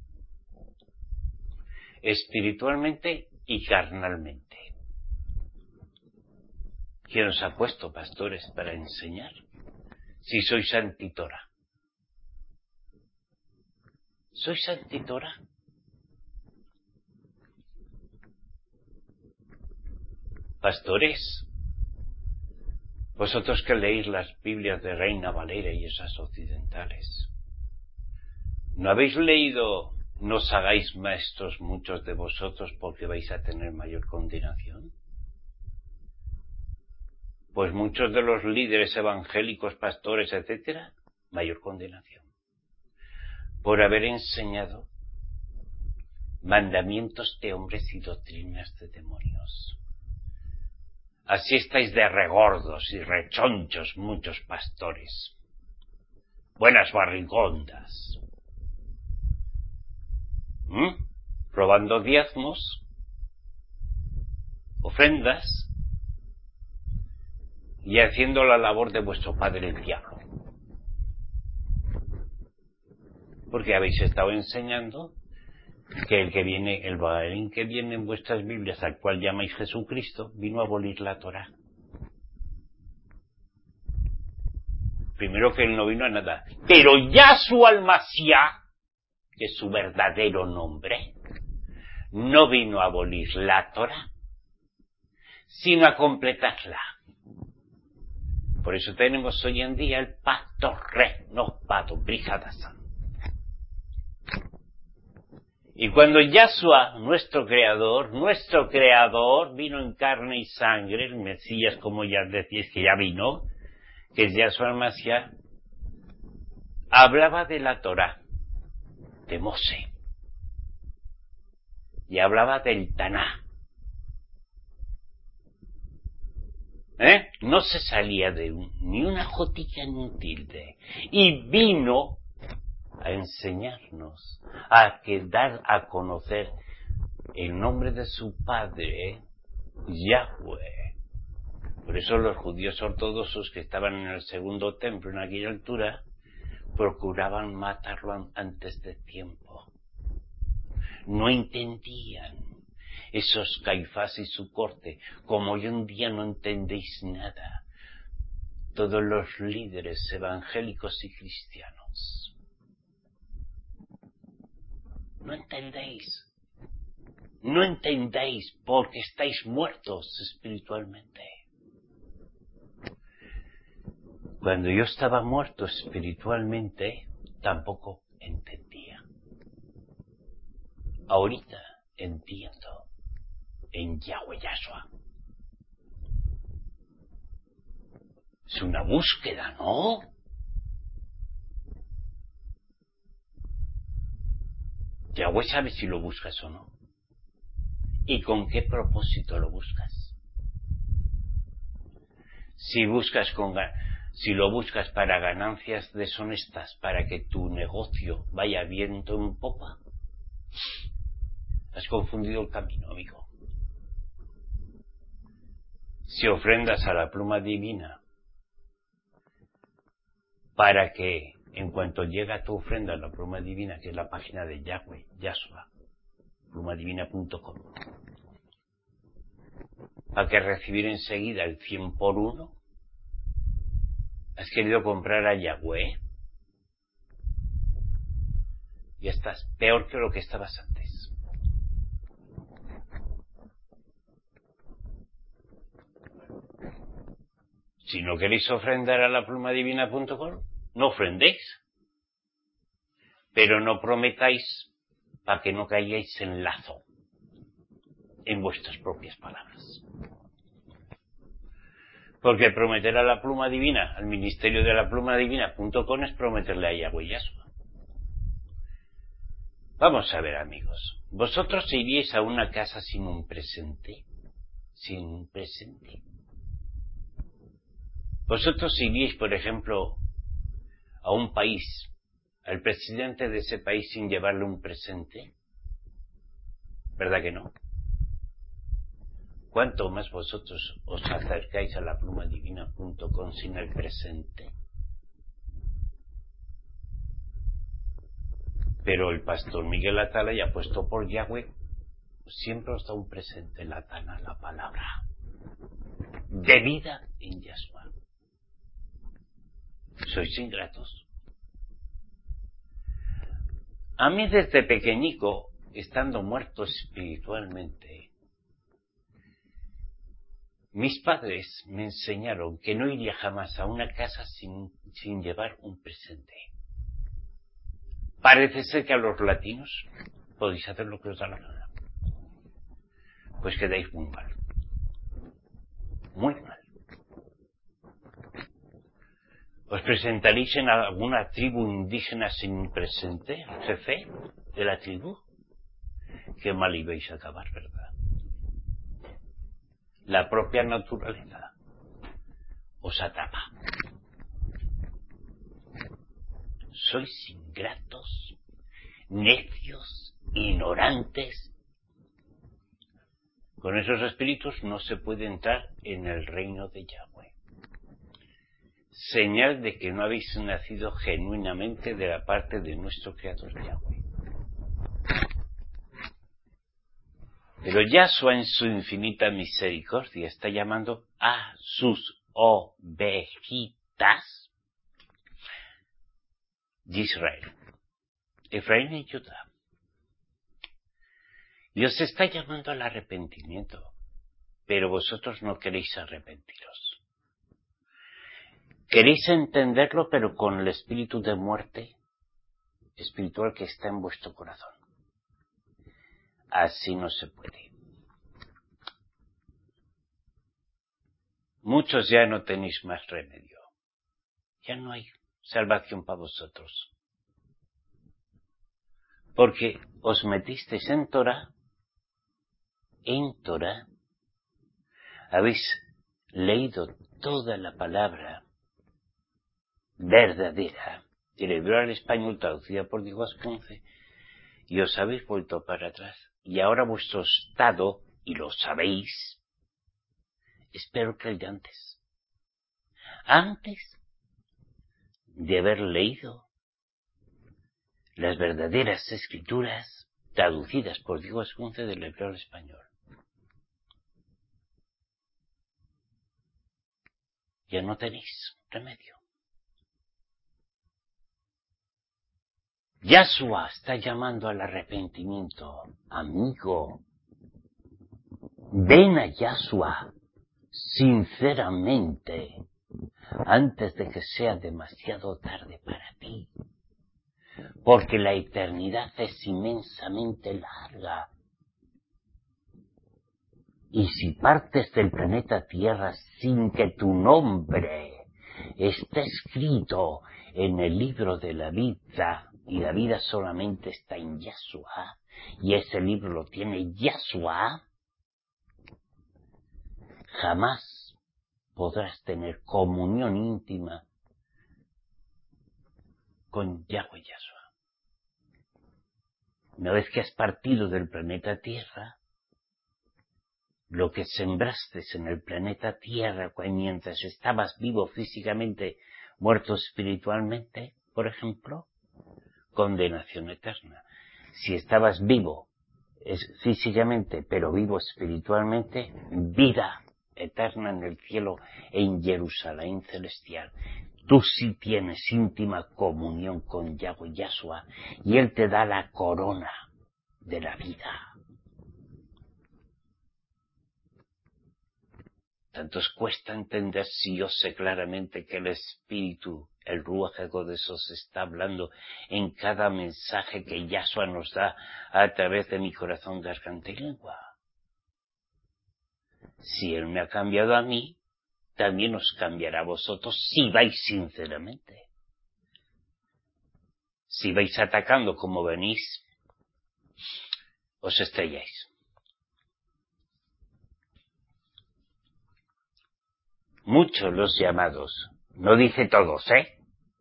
[SPEAKER 1] Espiritualmente y carnalmente. ¿Quién os ha puesto pastores para enseñar? Si sois antitora. ¿Sois antitora? Pastores, vosotros que leéis las Biblias de Reina Valera y esas occidentales, ¿no habéis leído no os hagáis maestros muchos de vosotros porque vais a tener mayor condenación? Pues muchos de los líderes evangélicos, pastores, etcétera, mayor condenación. Por haber enseñado mandamientos de hombres y doctrinas de demonios. Así estáis de regordos y rechonchos muchos pastores. Buenas barrigondas. ¿Mm? Robando diezmos, ofrendas, y haciendo la labor de vuestro padre el diablo. Porque habéis estado enseñando que el que viene, el bailarín que viene en vuestras Biblias, al cual llamáis Jesucristo, vino a abolir la Torá. Primero que él no vino a nada. Pero Yahshua al-Mashiach, que es su verdadero nombre, no vino a abolir la Torá, sino a completarla. Por eso tenemos hoy en día el pacto renovado, Brijadasan. Y cuando Yahshua, nuestro creador, nuestro creador, vino en carne y sangre, el Mesías, como ya decís que ya vino, que es Yahshua al-Mashiach, hablaba de la Torá, de Moshe, y hablaba del Taná. ¿Eh? no se salía de un, ni una jotilla ni un tilde, y vino a enseñarnos, a que dar a conocer el nombre de su Padre, Yahweh. Por eso los judíos ortodoxos que estaban en el segundo templo en aquella altura procuraban matarlo antes de tiempo. No entendían esos Caifás y su corte, como hoy en día no entendéis nada, todos los líderes evangélicos y cristianos. No entendéis, no entendéis porque estáis muertos espiritualmente. Cuando yo estaba muerto espiritualmente, tampoco entendía. Ahorita entiendo en Yahweh Yahshua. Es una búsqueda, ¿no? Yahweh sabe si lo buscas o no. ¿Y con qué propósito lo buscas? Si buscas con si lo buscas para ganancias deshonestas, para que tu negocio vaya viento en popa, has confundido el camino, amigo. Si ofrendas a la pluma divina para que en cuanto llega tu ofrenda a la pluma divina, que es la página de Yahweh, Yahshua, pluma divina punto com, para que recibir enseguida el cien por uno, has querido comprar a Yahweh, y estás peor que lo que estabas antes. Si no queréis ofrendar a la pluma divina punto com, no ofrendéis, pero no prometáis para que no caigáis en lazo en vuestras propias palabras. Porque prometer a la pluma divina, al ministerio de la pluma divina punto com, es prometerle a Yahweh Yahshua. Vamos a ver, amigos, vosotros iríais a una casa sin un presente, sin un presente. Vosotros iríais, por ejemplo, a un país, al presidente de ese país sin llevarle un presente, ¿verdad que no? ¿Cuánto más vosotros os acercáis a la pluma divina punto com sin el presente? Pero el pastor Miguel Atalaya, puesto por Yahweh, siempre os da un presente, la Tana, la palabra de vida en Yahshua. Sois ingratos. A mí desde pequeñico, estando muerto espiritualmente, mis padres me enseñaron que no iría jamás a una casa sin, sin llevar un presente. Parece ser que a los latinos podéis hacer lo que os da la gana. Pues quedáis muy mal. Muy mal. ¿Os presentaréis en alguna tribu indígena sin presente, el jefe de la tribu? Qué mal ibais a acabar, ¿verdad? La propia naturaleza os atrapa. Sois ingratos, necios, ignorantes. Con esos espíritus no se puede entrar en el reino de Yahweh. Señal de que no habéis nacido genuinamente de la parte de nuestro Creador Yahweh. Pero Yahshua en su infinita misericordia está llamando a sus ovejitas de Israel, Efraín y Judá. Y os está llamando al arrepentimiento, pero vosotros no queréis arrepentiros. Queréis entenderlo, pero con el espíritu de muerte espiritual que está en vuestro corazón. Así no se puede. Muchos ya no tenéis más remedio. Ya no hay salvación para vosotros. Porque os metisteis en Torah, en Torah, habéis leído toda la palabra verdadera del hebreo al español traducida por Diego Ascunce, y os habéis vuelto para atrás. Y ahora vuestro estado, y lo sabéis, es peor que el de antes. Antes de haber leído las verdaderas escrituras traducidas por Diego Ascunce del hebreo al español. Ya no tenéis remedio. Yahshua está llamando al arrepentimiento. Amigo, ven a Yahshua sinceramente antes de que sea demasiado tarde para ti. Porque la eternidad es inmensamente larga. Y si partes del planeta Tierra sin que tu nombre esté escrito en el libro de la vida, y la vida solamente está en Yahshua, y ese libro lo tiene Yahshua, jamás podrás tener comunión íntima con Yahweh Yahshua. Una vez que has partido del planeta Tierra, lo que sembraste en el planeta Tierra mientras estabas vivo físicamente, muerto espiritualmente, por ejemplo, condenación eterna. Si estabas vivo es, físicamente, pero vivo espiritualmente, vida eterna en el cielo, en Jerusalén celestial. Tú sí tienes íntima comunión con Yahweh Yahshua, y Él te da la corona de la vida. Tanto os cuesta entender si yo sé claramente que el Espíritu, el Ruach HaKodesh, os está hablando en cada mensaje que Yahshua nos da a través de mi corazón de garganta y lengua. Si Él me ha cambiado a mí, también os cambiará a vosotros si vais sinceramente. Si vais atacando como venís, os estrelláis. Muchos los llamados, no dije todos, ¿eh?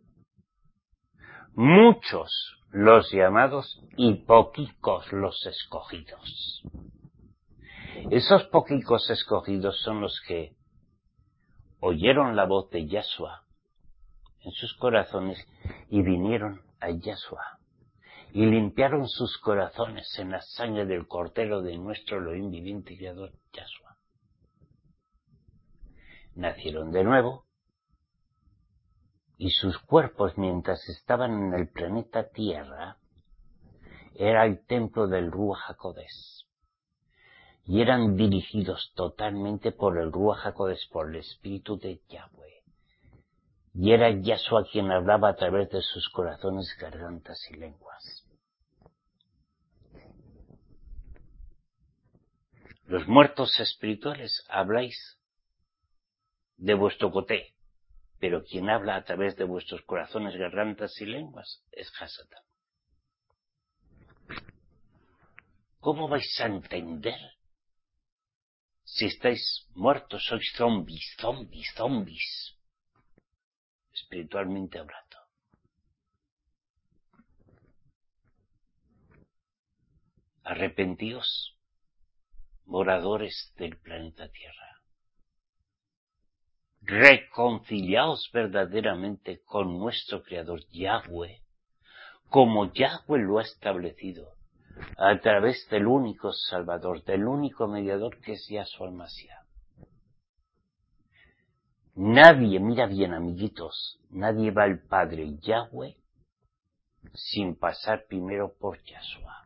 [SPEAKER 1] Muchos los llamados y poquicos los escogidos. Esos poquicos escogidos son los que oyeron la voz de Yahshua en sus corazones y vinieron a Yahshua y limpiaron sus corazones en la sangre del Cordero de nuestro Elohim viviente y creador Yahshua. Nacieron de nuevo y sus cuerpos, mientras estaban en el planeta Tierra, era el templo del Ruach HaKodesh. Y eran dirigidos totalmente por el Ruach HaKodesh, por el Espíritu de Yahweh. Y era Yahshua quien hablaba a través de sus corazones, gargantas y lenguas. Los muertos espirituales habláis de vuestro coté, pero quien habla a través de vuestros corazones, gargantas y lenguas es Hasatán. ¿Cómo vais a entender? Si estáis muertos, sois zombies, zombies, zombies, espiritualmente hablando. Arrepentíos, moradores del planeta Tierra. Reconciliaos verdaderamente con nuestro Creador Yahweh, como Yahweh lo ha establecido, a través del único Salvador, del único mediador que es Yahshua el Mashiach. Nadie, mira bien amiguitos, nadie va al Padre Yahweh sin pasar primero por Yahshua.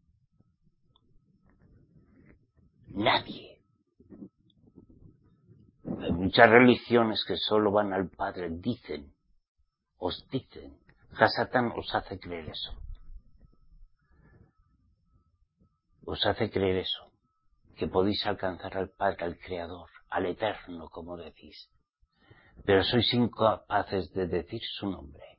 [SPEAKER 1] Nadie. Hay muchas religiones que solo van al Padre, dicen, os dicen, Hasatán os hace creer eso. Os hace creer eso, que podéis alcanzar al Padre, al Creador, al Eterno, como decís. Pero sois incapaces de decir su nombre.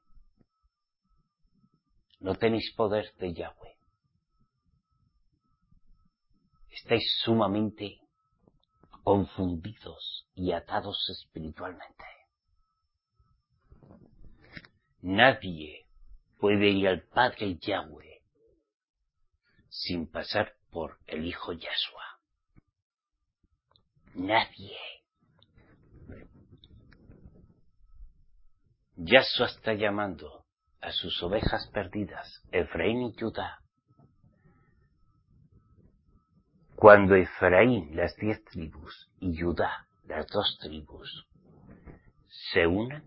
[SPEAKER 1] No tenéis poder de Yahweh. Estáis sumamente confundidos y atados espiritualmente. Nadie puede ir al Padre Yahweh sin pasar por el Hijo Yahshua. Nadie. Yahshua está llamando a sus ovejas perdidas, Efraín y Judá. Cuando Efraín, las diez tribus, y Judá, las dos tribus, se unen,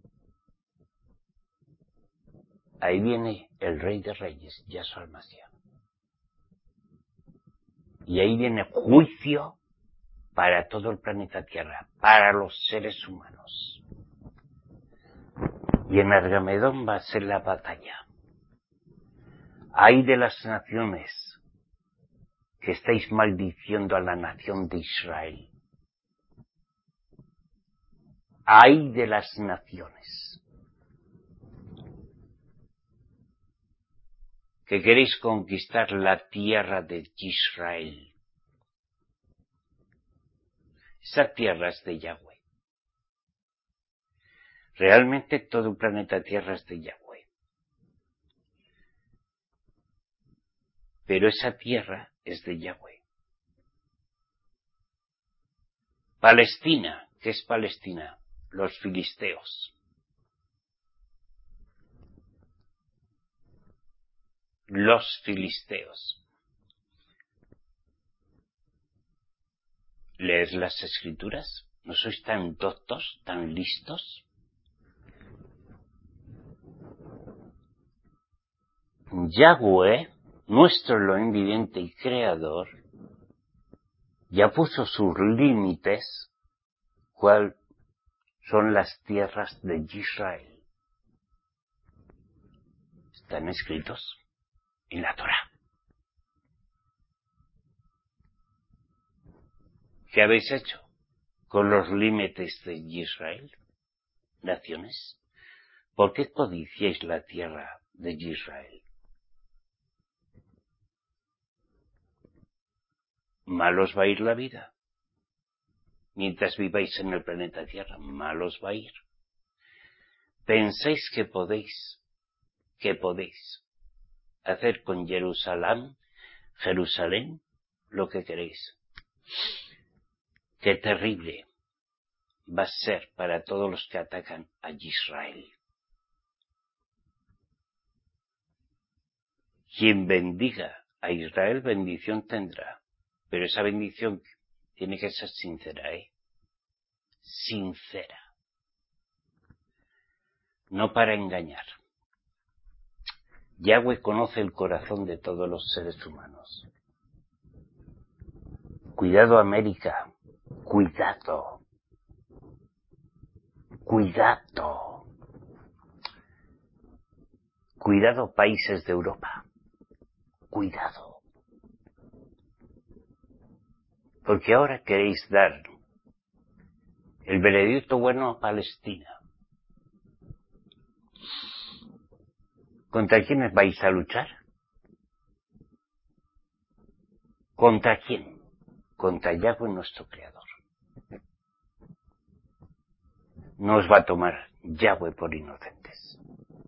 [SPEAKER 1] ahí viene el Rey de Reyes, Yahshua el Mashiach. Y ahí viene juicio para todo el planeta Tierra, para los seres humanos. Y en Argamedón va a ser la batalla. Ay de las naciones que estáis maldiciendo a la nación de Israel. Ay de las naciones que queréis conquistar la tierra de Israel. Esa tierra es de Yahweh. Realmente todo el planeta Tierra es de Yahweh. Pero esa tierra es de Yahweh. Palestina, ¿qué es Palestina? Los filisteos. Los filisteos. ¿Lees las escrituras? ¿No sois tan doctos, tan listos? Yahweh, nuestro Elohim viviente y creador, ya puso sus límites, cuál son las tierras de Israel. Están escritos en la Torá. ¿Qué habéis hecho con los límites de Israel? Naciones, ¿por qué codiciáis la tierra de Israel? Mal os va a ir la vida. Mientras viváis en el planeta Tierra, mal os va a ir. Pensáis que podéis, que podéis hacer con Jerusalén, Jerusalén, lo que queréis. Qué terrible va a ser para todos los que atacan a Israel. Quien bendiga a Israel, bendición tendrá. Pero esa bendición tiene que ser sincera, ¿eh? Sincera. No para engañar. Yahweh conoce el corazón de todos los seres humanos. Cuidado, América. Cuidado. Cuidado. Cuidado, países de Europa. Cuidado. Porque ahora queréis dar el veredicto bueno a Palestina. ¿Contra quiénes vais a luchar? ¿Contra quién? Contra Yahweh, nuestro Creador. No os va a tomar Yahweh por inocentes.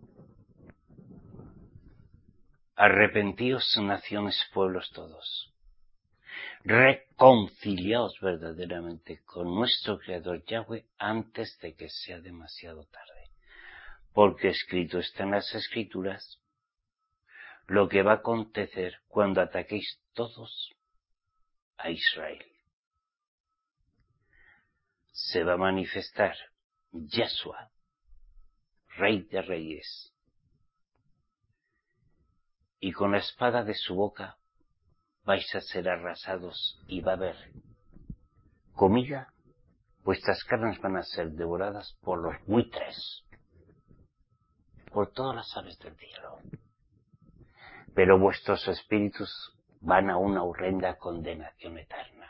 [SPEAKER 1] Arrepentíos, naciones, pueblos todos. Reconciliaos verdaderamente con nuestro Creador Yahweh antes de que sea demasiado tarde. Porque escrito está en las Escrituras lo que va a acontecer cuando ataquéis todos a Israel. Se va a manifestar Yahshua, Rey de Reyes, y con la espada de su boca vais a ser arrasados y va a haber comida, vuestras carnes van a ser devoradas por los buitres, por todas las aves del cielo, pero vuestros espíritus van a una horrenda condenación eterna.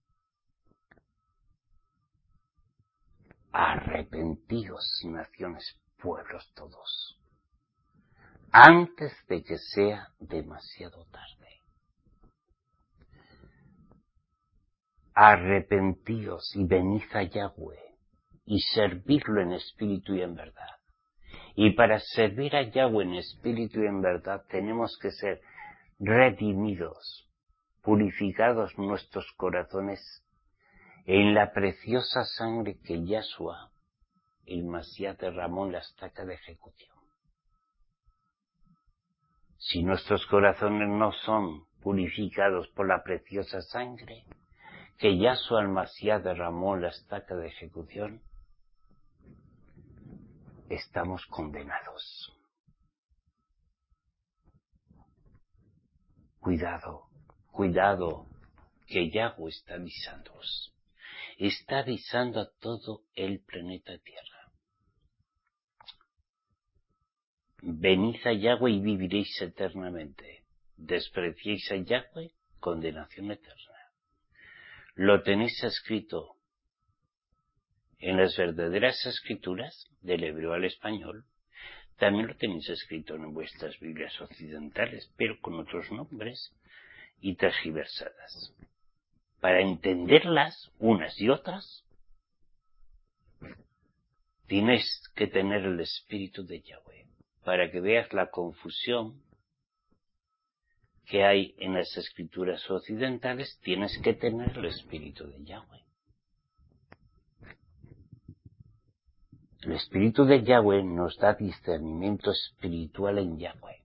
[SPEAKER 1] Arrepentíos, naciones, pueblos todos, antes de que sea demasiado tarde. arrepentíos y venid a Yahweh y servidlo en espíritu y en verdad. Y para servir a Yahweh en espíritu y en verdad tenemos que ser redimidos, purificados nuestros corazones en la preciosa sangre que Yahshua, el Masías, derramó en la estaca de ejecución. Si nuestros corazones no son purificados por la preciosa sangre que Yahshua el Masías derramó en la estaca de ejecución, estamos condenados. Cuidado, cuidado, que Yahweh está avisándoos. Está avisando a todo el planeta Tierra. Venid a Yahweh y viviréis eternamente. Despreciéis a Yahweh, condenación eterna. Lo tenéis escrito en las verdaderas escrituras, del hebreo al español. También lo tenéis escrito en vuestras Biblias occidentales, pero con otros nombres y tergiversadas. Para entenderlas unas y otras, tienes que tener el espíritu de Yahweh. Para que veas la confusión que hay en las escrituras occidentales, tienes que tener el espíritu de Yahweh. El espíritu de Yahweh nos da discernimiento espiritual en Yahweh.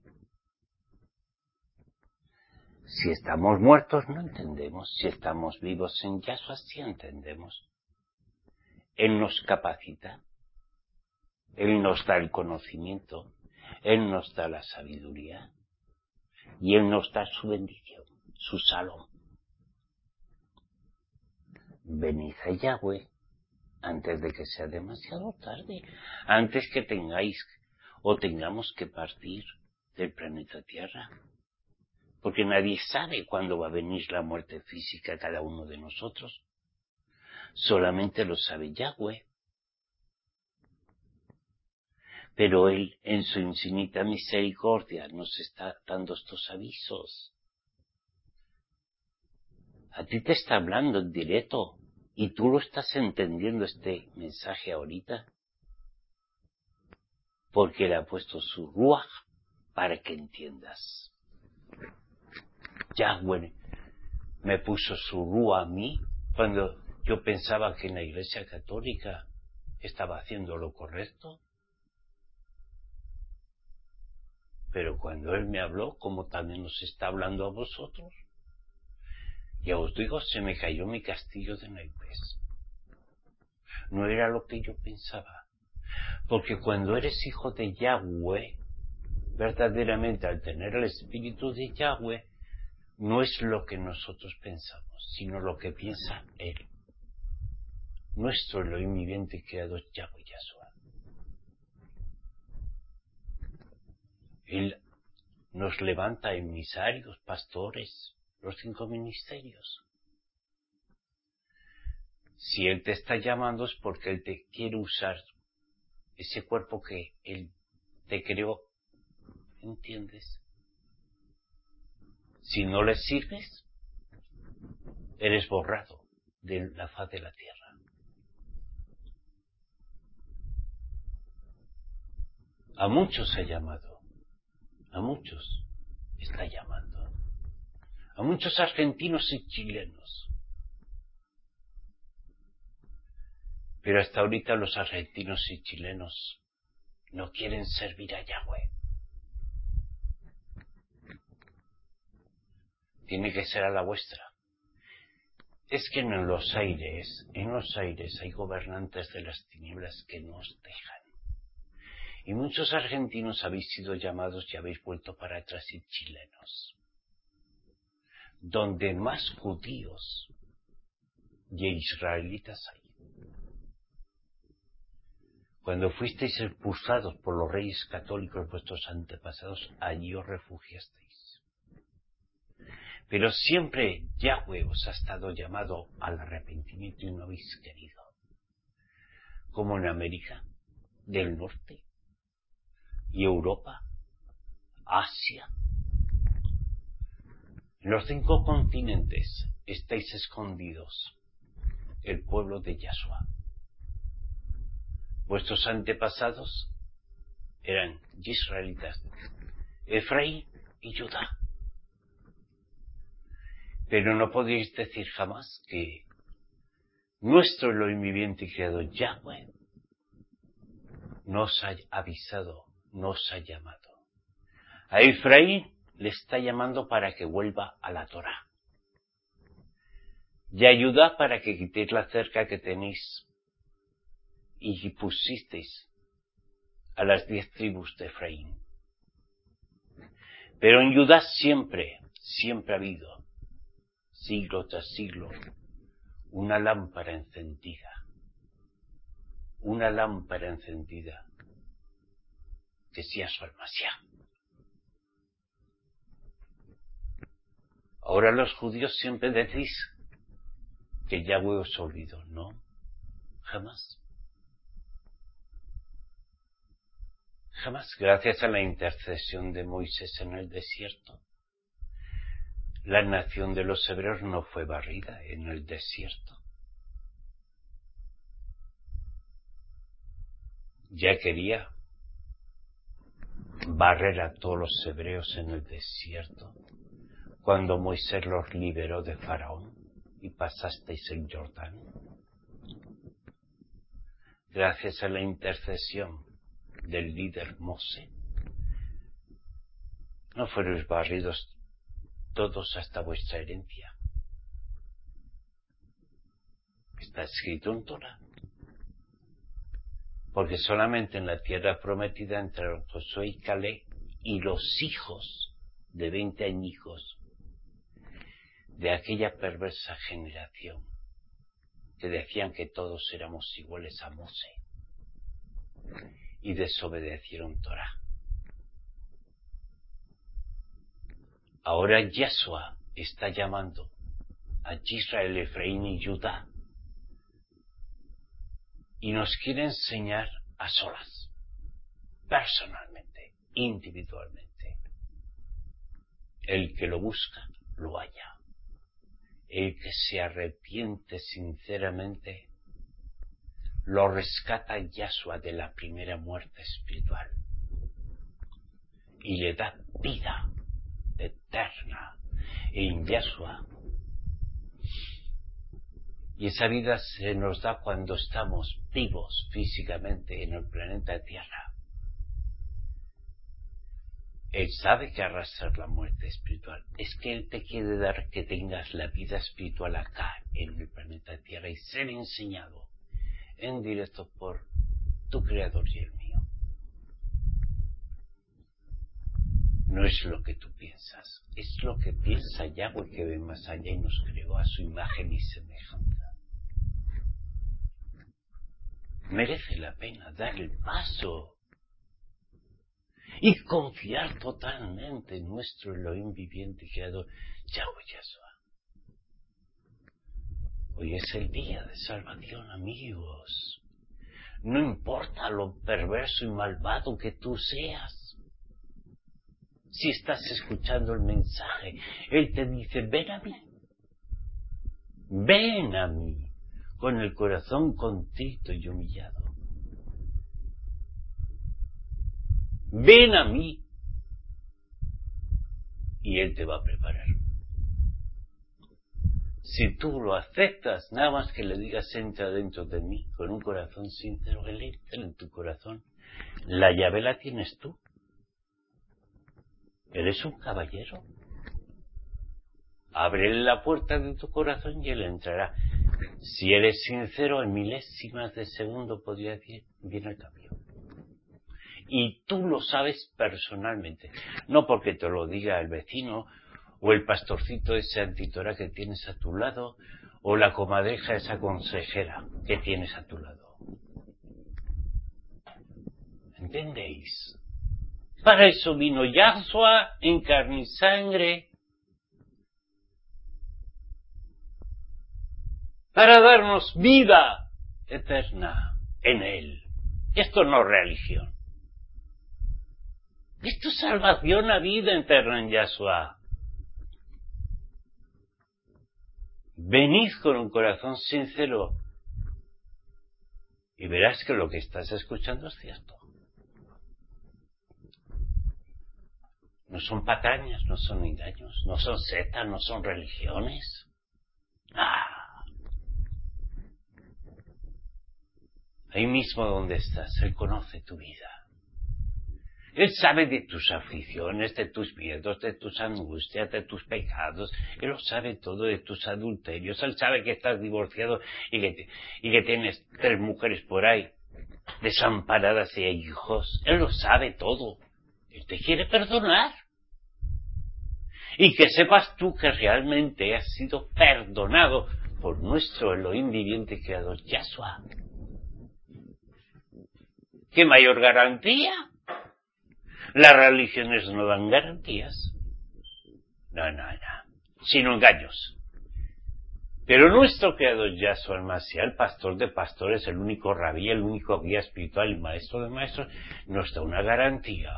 [SPEAKER 1] Si estamos muertos no entendemos, si estamos vivos en Yahshua sí entendemos. Él nos capacita, Él nos da el conocimiento, Él nos da la sabiduría y Él nos da su bendición, su salón. Venid a Yahweh antes de que sea demasiado tarde, antes que tengáis o tengamos que partir del planeta Tierra. Porque nadie sabe cuándo va a venir la muerte física a cada uno de nosotros. Solamente lo sabe Yahweh. Pero Él, en su infinita misericordia, nos está dando estos avisos. A ti te está hablando en directo y tú lo estás entendiendo este mensaje ahorita. Porque Él ha puesto su ruaj para que entiendas. Yahweh me puso su ruaj a mí cuando yo pensaba que en la Iglesia Católica estaba haciendo lo correcto. Pero cuando Él me habló, como también nos está hablando a vosotros, ya os digo, se me cayó mi castillo de naipes. No era lo que yo pensaba. Porque cuando eres hijo de Yahweh, verdaderamente al tener el espíritu de Yahweh, no es lo que nosotros pensamos, sino lo que piensa Él. Nuestro Elohim viviente y creador Yahweh Yahshua. Él nos levanta emisarios, pastores, los cinco ministerios. Si Él te está llamando es porque Él te quiere usar ese cuerpo que Él te creó. ¿Entiendes? Si no le sirves, eres borrado de la faz de la tierra. A muchos ha llamado, a muchos está llamando, a muchos argentinos y chilenos. Pero hasta ahorita los argentinos y chilenos no quieren servir a Yahweh. Tiene que ser a la vuestra. Es que en los aires, en los aires hay gobernantes de las tinieblas que nos dejan. Y muchos argentinos habéis sido llamados y habéis vuelto para atrás, y chilenos. Donde más judíos y israelitas hay. Cuando fuisteis expulsados por los reyes católicos vuestros antepasados, allí os refugiasteis. Pero siempre Yahweh os ha estado llamado al arrepentimiento y no habéis querido. Como en América del Norte y Europa, Asia. En los cinco continentes estáis escondidos el pueblo de Yahshua. Vuestros antepasados eran israelitas, Efraín y Judá. Pero no podéis decir jamás que nuestro Elohim viviente y creador Yahweh nos ha avisado, nos ha llamado. A Efraín le está llamando para que vuelva a la Torá. Y a Judá para que quitéis la cerca que tenéis y pusisteis a las diez tribus de Efraín. Pero en Judá siempre, siempre ha habido, siglo tras siglo, una lámpara encendida. Una lámpara encendida que sea su Mashiach. Ahora los judíos siempre decís que Yahweh os olvidó. No, jamás. Jamás. Gracias a la intercesión de Moisés en el desierto, la nación de los hebreos no fue barrida en el desierto. Ya quería barrer a todos los hebreos en el desierto cuando Moisés los liberó de Faraón y pasasteis el Jordán. Gracias a la intercesión del líder Moshe, no fueron barridos todos hasta vuestra herencia. Está escrito en Torah. Porque solamente en la tierra prometida entraron Josué y Caleb y los hijos de veinte añicos de aquella perversa generación que decían que todos éramos iguales a Moshe y desobedecieron Torah. Ahora Yahshua está llamando a Israel, Efraín y Judá y nos quiere enseñar a solas, personalmente, individualmente. El que lo busca, lo halla. El que se arrepiente sinceramente, lo rescata Yahshua de la primera muerte espiritual y le da vida eterna en Yahshua. Y esa vida se nos da cuando estamos vivos físicamente en el planeta Tierra. Él sabe que arrastra la muerte espiritual. Es que Él te quiere dar que tengas la vida espiritual acá en el planeta Tierra y ser enseñado en directo por tu Creador y el mío. No es lo que tú piensas, es lo que piensa Yahweh, que ve más allá y nos creó a su imagen y semejanza. Merece la pena dar el paso y confiar totalmente en nuestro Elohim viviente y creador, Yahweh Yahshua. Hoy es el día de salvación, amigos. No importa lo perverso y malvado que tú seas. Si estás escuchando el mensaje, Él te dice, ven a mí. Ven a mí. Con el corazón contrito y humillado. Ven a mí y Él te va a preparar. Si tú lo aceptas, nada más que le digas entra dentro de mí con un corazón sincero, Él entra en tu corazón. La llave la tienes tú. Eres un caballero. Ábrele la puerta de tu corazón y Él entrará. Si eres sincero, en milésimas de segundo podría decir, viene el cambio. Y tú lo sabes personalmente. No porque te lo diga el vecino, o el pastorcito ese antitora que tienes a tu lado, o la comadreja esa consejera que tienes a tu lado. ¿Entendéis? Para eso vino Yahshua en carne y sangre, para darnos vida eterna en Él. Esto no es religión. Esto es salvación a vida eterna en Yahshua. Venid con un corazón sincero y verás que lo que estás escuchando es cierto. No son patrañas, no son engaños, no son sectas, no son religiones. Ah. Ahí mismo donde estás, Él conoce tu vida. Él sabe de tus aflicciones, de tus miedos, de tus angustias, de tus pecados. Él lo sabe todo, de tus adulterios. Él sabe que estás divorciado y que, te, y que tienes tres mujeres por ahí, desamparadas y hijos. Él lo sabe todo. Él te quiere perdonar. Y que sepas tú que realmente has sido perdonado por nuestro Elohim viviente creador, Yahshua. ¿Qué mayor garantía? Las religiones no dan garantías. No, no, no. Sino engaños. Pero nuestro creador Yahshua el Mashiach, el pastor de pastores, el único rabí, el único guía espiritual y maestro de maestros, nos da una garantía.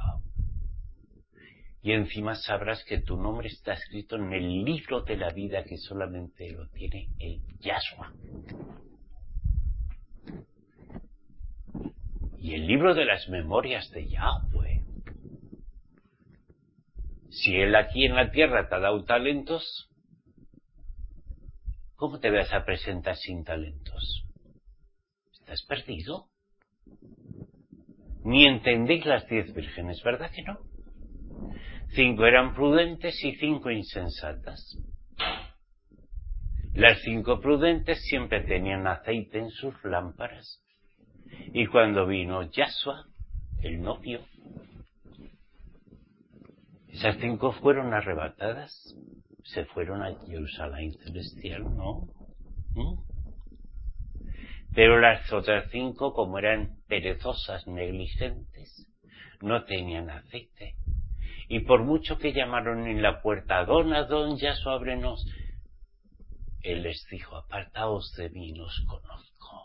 [SPEAKER 1] Y encima sabrás que tu nombre está escrito en el libro de la vida que solamente lo tiene el Yahshua. Y el libro de las memorias de Yahweh. Si Él aquí en la tierra te ha dado talentos, ¿cómo te vas a presentar sin talentos? ¿Estás perdido? Ni entendéis las diez vírgenes, ¿verdad que no? Cinco eran prudentes y cinco insensatas. Las cinco prudentes siempre tenían aceite en sus lámparas. Y cuando vino Yahshua, el novio, esas cinco fueron arrebatadas, se fueron a Jerusalén celestial, ¿no? ¿Mm? Pero las otras cinco, como eran perezosas, negligentes, no tenían aceite. Y por mucho que llamaron en la puerta, Adón, Adón, Yahshua, ábrenos, Él les dijo, apartaos de mí, no os conozco.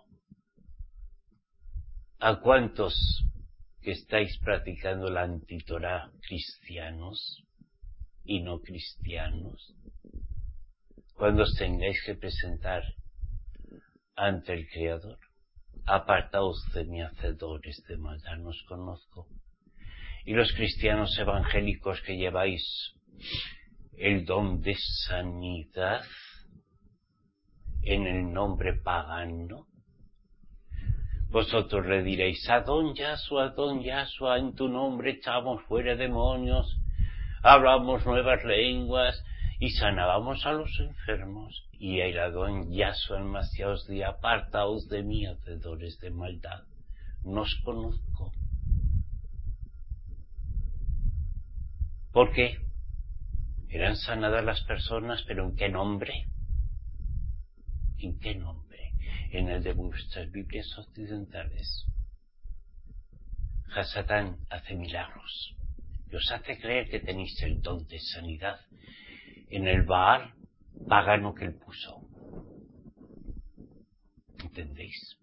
[SPEAKER 1] ¿A cuántos que estáis practicando la antitorá, cristianos y no cristianos, cuando os tengáis que presentar ante el Creador, apartaos de mí, hacedores de maldad, no os conozco? Y los cristianos evangélicos que lleváis el don de sanidad en el nombre pagano, vosotros le diréis, Adón Yahshua, Adón Yahshua, en tu nombre echamos fuera demonios, hablamos nuevas lenguas y sanábamos a los enfermos. Y el Adón Yahshua el Mashiach os di, apartaos de mí, hacedores de maldad, no os conozco. ¿Por qué? Eran sanadas las personas, pero ¿en qué nombre? ¿En qué nombre? En el de vuestras Biblias occidentales. Hasatán hace milagros y os hace creer que tenéis el don de sanidad en el Baal pagano que él puso. ¿Entendéis?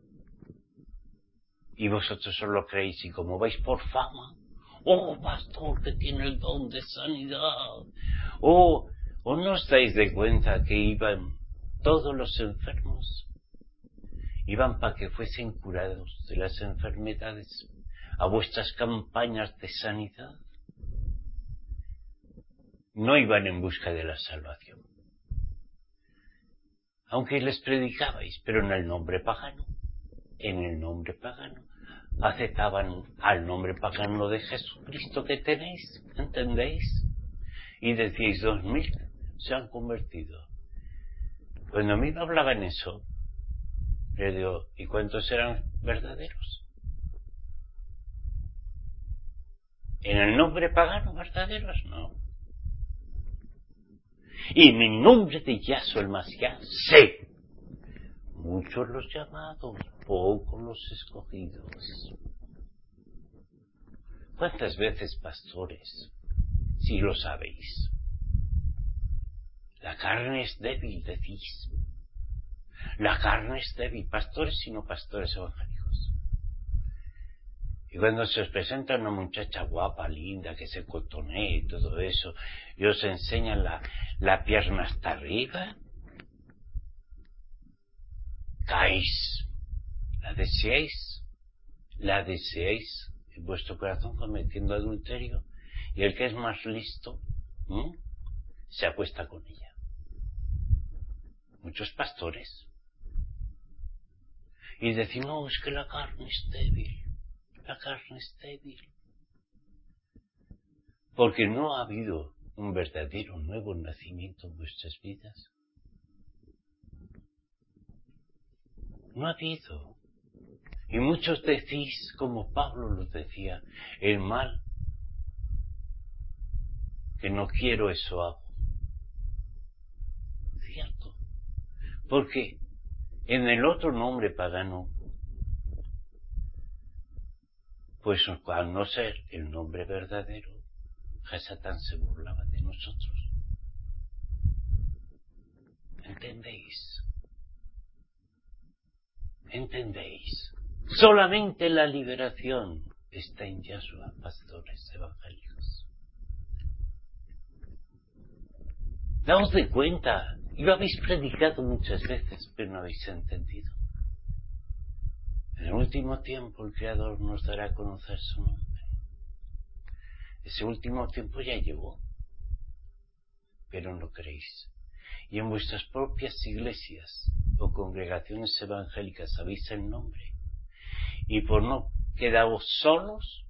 [SPEAKER 1] Y vosotros solo creéis, y como vais por fama, oh, pastor que tiene el don de sanidad, oh, ¿o no os dais de cuenta que iban todos los enfermos? Iban para que fuesen curados de las enfermedades a vuestras campañas de sanidad. No iban en busca de la salvación, aunque les predicabais, pero en el nombre pagano, en el nombre pagano, aceptaban al nombre pagano de Jesucristo que tenéis, ¿entendéis? Y decíais, dos mil se han convertido. Cuando a mí me hablaban eso, le digo, ¿y cuántos eran verdaderos? ¿En el nombre pagano verdaderos? No. Y en el nombre de Yahshua el Mashiach, sé. Muchos los llamados, pocos los escogidos. ¿Cuántas veces, pastores, si lo sabéis? La carne es débil, decís. La carne es débil, pastores y no pastores evangélicos. Y cuando se os presenta una muchacha guapa, linda, que se cotonee y todo eso, y os enseñan la, la pierna hasta arriba, caéis. ¿La deseáis? ¿La deseáis en vuestro corazón cometiendo adulterio? Y el que es más listo, ¿m? se acuesta con ella. Muchos pastores. Y decir, no, es que la carne es débil. La carne es débil. Porque no ha habido un verdadero nuevo nacimiento en vuestras vidas. No ha habido. Y muchos decís, como Pablo lo decía, el mal, que no quiero eso hago. Cierto. Porque en el otro nombre pagano, pues al no ser el nombre verdadero, Satán se burlaba de nosotros. ¿Entendéis? ¿Entendéis? Solamente la liberación está en Yahshua, pastores evangélicos. Daos de cuenta, y lo habéis predicado muchas veces, pero no habéis entendido. En el último tiempo el Creador nos dará a conocer su nombre. Ese último tiempo ya llegó, pero no creéis. Y en vuestras propias iglesias o congregaciones evangélicas sabéis el nombre. Y por no quedaros solos,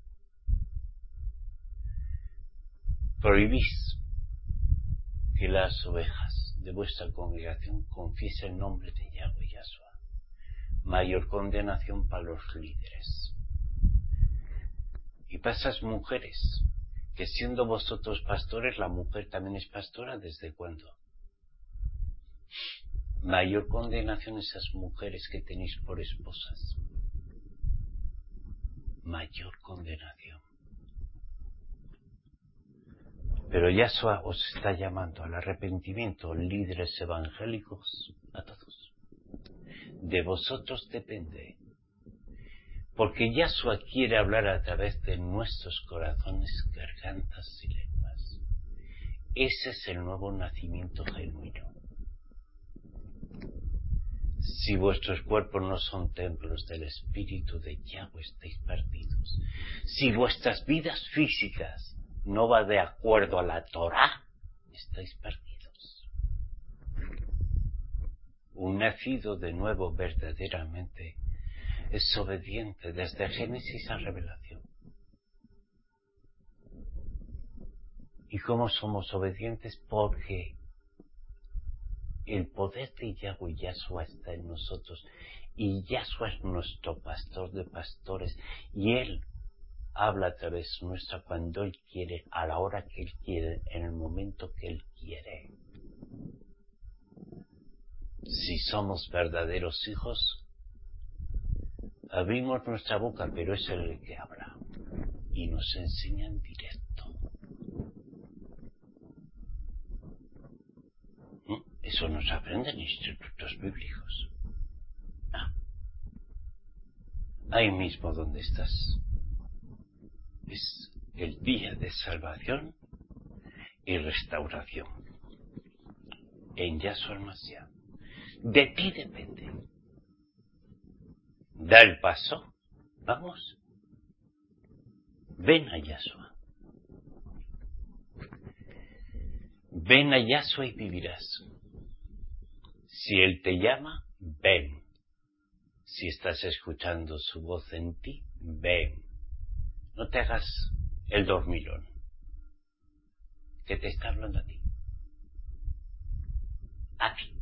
[SPEAKER 1] prohibís que las ovejas de vuestra congregación confiesen el nombre de Yahweh Yahshua. Mayor condenación para los líderes. Y para esas mujeres, que siendo vosotros pastores, la mujer también es pastora, ¿desde cuándo? Mayor condenación esas mujeres que tenéis por esposas. Mayor condenación. Pero Yahshua os está llamando al arrepentimiento, líderes evangélicos, a todos. De vosotros depende. Porque Yahshua quiere hablar a través de nuestros corazones, gargantas y lenguas. Ese es el nuevo nacimiento genuino. Si vuestros cuerpos no son templos del Espíritu de Yahweh, estáis perdidos. Si vuestras vidas físicas no va de acuerdo a la Torá, estáis perdidos. Un nacido de nuevo verdaderamente es obediente desde Génesis a Revelación. ¿Y cómo somos obedientes? Porque el poder de Yahweh Yahshua está en nosotros y Yahshua es nuestro pastor de pastores y Él habla a través nuestra cuando Él quiere, a la hora que Él quiere, en el momento que Él quiere. Si somos verdaderos hijos, abrimos nuestra boca, pero es Él el que habla y nos enseña en directo. Eso nos aprenden institutos bíblicos. Ah. Ahí mismo donde estás. Es el día de salvación y restauración. En Yahshua Mashiach. De ti depende. Da el paso. Vamos. Ven a Yahshua. Ven a Yahshua y vivirás. Si Él te llama, ven. Si estás escuchando su voz en ti, ven. No te hagas el dormilón. Que te está hablando a ti. A ti.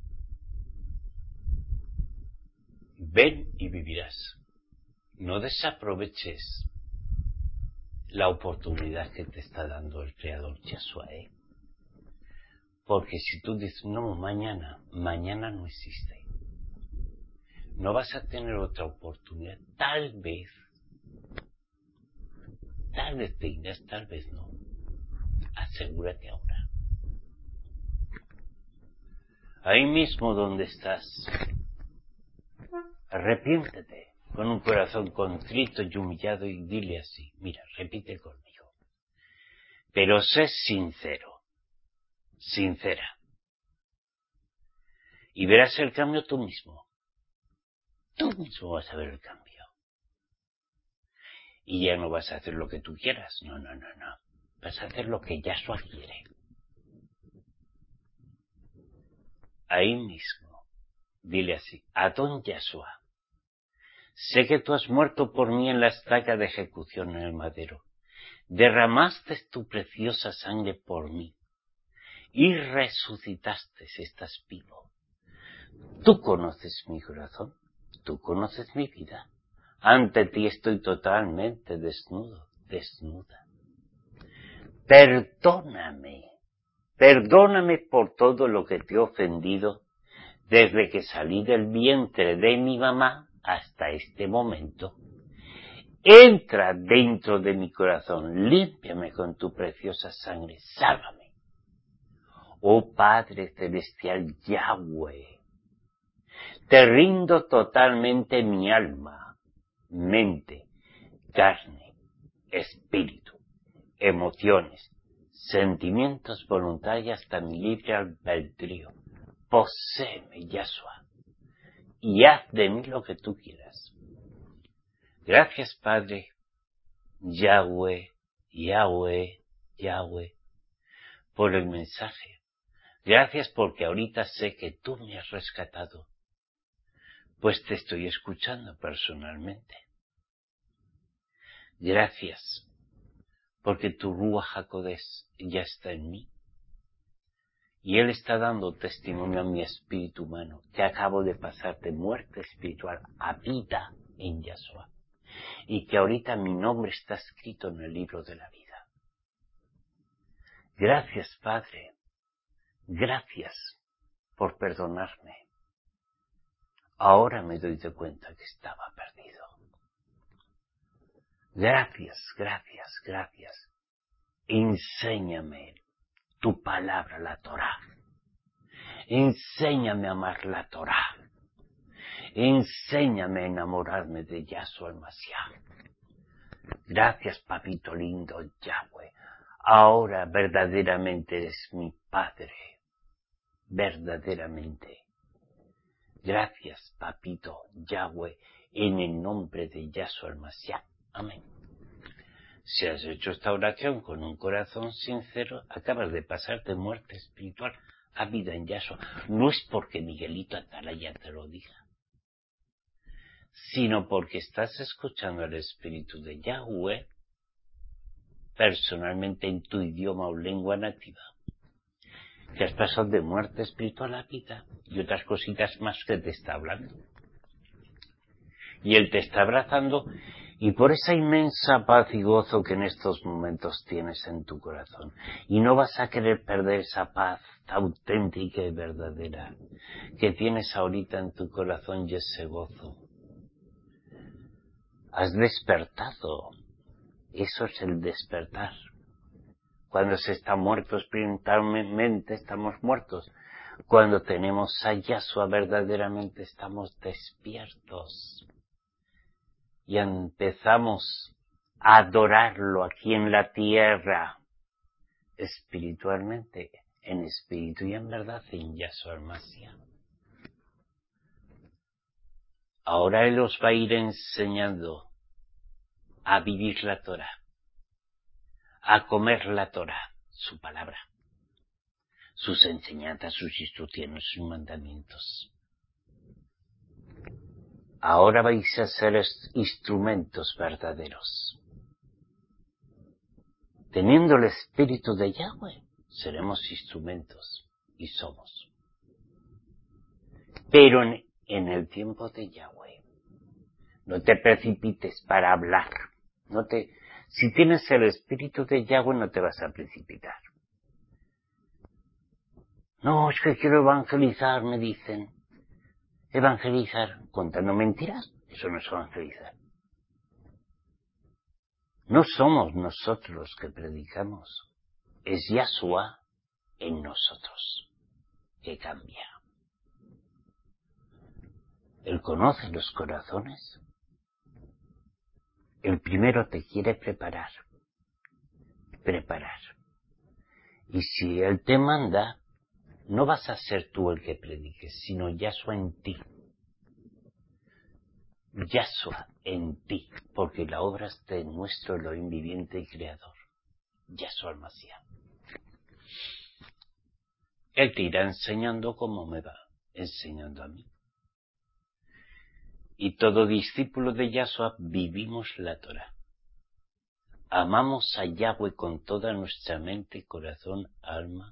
[SPEAKER 1] Ven y vivirás. No desaproveches la oportunidad que te está dando el Creador Yahshua, ¿eh? Porque si tú dices, no, mañana, mañana no existe. No vas a tener otra oportunidad. Tal vez. Tal vez tengas, tal vez no. Asegúrate ahora. Ahí mismo donde estás. Arrepiéntete con un corazón contrito y humillado y dile así. Mira, repite conmigo. Pero sé sincero. Sincera. Y verás el cambio tú mismo. tú mismo vas a ver el cambio. Y ya no vas a hacer lo que tú quieras, no, no, no, no. Vas a hacer lo que Yahshua quiere. Ahí mismo, dile así, Adón Yahshua, sé que tú has muerto por mí en la estaca de ejecución en el madero. Derramaste tu preciosa sangre por mí y resucitaste, estás vivo. Tú conoces mi corazón, tú conoces mi vida. Ante ti estoy totalmente desnudo, desnuda. Perdóname, perdóname por todo lo que te he ofendido desde que salí del vientre de mi mamá hasta este momento. Entra dentro de mi corazón, límpiame con tu preciosa sangre, sálvame. Oh Padre Celestial Yahweh, te rindo totalmente mi alma, mente, carne, espíritu, emociones, sentimientos voluntarios hasta mi libre albedrío. Poséeme, Yahshua, y haz de mí lo que tú quieras. Gracias, Padre, Yahweh, Yahweh, Yahweh, por el mensaje. Gracias porque ahorita sé que tú me has rescatado, pues te estoy escuchando personalmente. Gracias porque tu Ruach HaKodesh ya está en mí. Y Él está dando testimonio a mi espíritu humano, que acabo de pasar de muerte espiritual a vida en Yahshua. Y que ahorita mi nombre está escrito en el libro de la vida. Gracias, Padre. Gracias por perdonarme. Ahora me doy de cuenta que estaba perdido. Gracias, gracias, gracias. Enséñame tu palabra, la Torá. Enséñame a amar la Torá. Enséñame a enamorarme de Yahshua el Mashiach. Gracias, papito lindo Yahweh. Ahora verdaderamente eres mi Padre. Verdaderamente. Gracias, papito Yahweh, en el nombre de Yahshua el Mashiach. Amén. Si has hecho esta oración con un corazón sincero, acabas de pasar de muerte espiritual a vida en Yahshua. No es porque Miguelito Atalaya te lo diga, sino porque estás escuchando al Espíritu de Yahweh personalmente en tu idioma o lengua nativa, que has pasado de muerte espiritual a vida y otras cositas más que te está hablando. Y Él te está abrazando, y por esa inmensa paz y gozo que en estos momentos tienes en tu corazón, y no vas a querer perder esa paz auténtica y verdadera que tienes ahorita en tu corazón y ese gozo. Has despertado. Eso es el despertar. Cuando se está muerto espiritualmente, estamos muertos. Cuando tenemos a Yahshua verdaderamente, estamos despiertos. Y empezamos a adorarlo aquí en la tierra, espiritualmente, en espíritu y en verdad, en Yahshua el Mashiach. Ahora Él os va a ir enseñando a vivir la Torah, a comer la Torah, su palabra, sus enseñanzas, sus instrucciones, sus mandamientos. Ahora vais a ser instrumentos verdaderos. Teniendo el espíritu de Yahweh, seremos instrumentos, y somos. Pero en, en el tiempo de Yahweh, no te precipites para hablar. No te, si tienes el espíritu de Yahweh, no te vas a precipitar. No, es que quiero evangelizar, me dicen. Evangelizar contando mentiras, eso no es evangelizar. No somos nosotros los que predicamos, es Yahshua en nosotros, que cambia. Él conoce los corazones. El primero te quiere preparar, preparar. Y si Él te manda, no vas a ser tú el que prediques, sino Yahshua en ti. Yahshua en ti, porque la obra es de nuestro Elohim viviente y creador, Yahshua el Mashiach. Él te irá enseñando como me va enseñando a mí. Y todo discípulo de Yahshua vivimos la Torah. Amamos a Yahweh con toda nuestra mente, corazón, alma,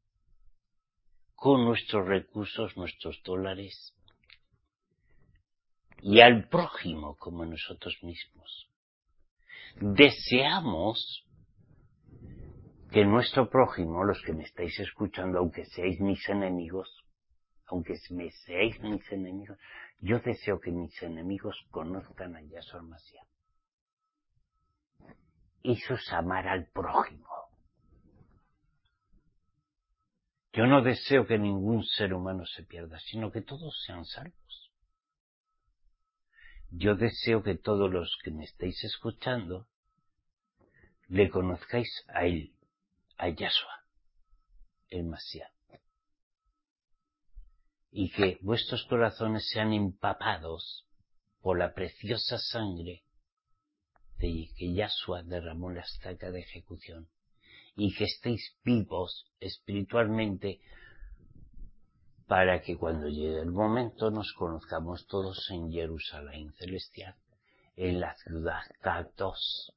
[SPEAKER 1] con nuestros recursos, nuestros dólares, y al prójimo como nosotros mismos. Deseamos que nuestro prójimo, los que me estáis escuchando, aunque seáis mis enemigos, aunque me seáis mis enemigos, yo deseo que mis enemigos conozcan a Yahshua Mashiach. Eso es amar al prójimo. Yo no deseo que ningún ser humano se pierda, sino que todos sean salvos. Yo deseo que todos los que me estáis escuchando le conozcáis a él, a Yahshua, el Mashiach. Y que vuestros corazones sean empapados por la preciosa sangre de que Yahshua derramó en la estaca de ejecución, y que estéis vivos espiritualmente para que cuando llegue el momento nos conozcamos todos en Jerusalén celestial, en la ciudad Kadosh.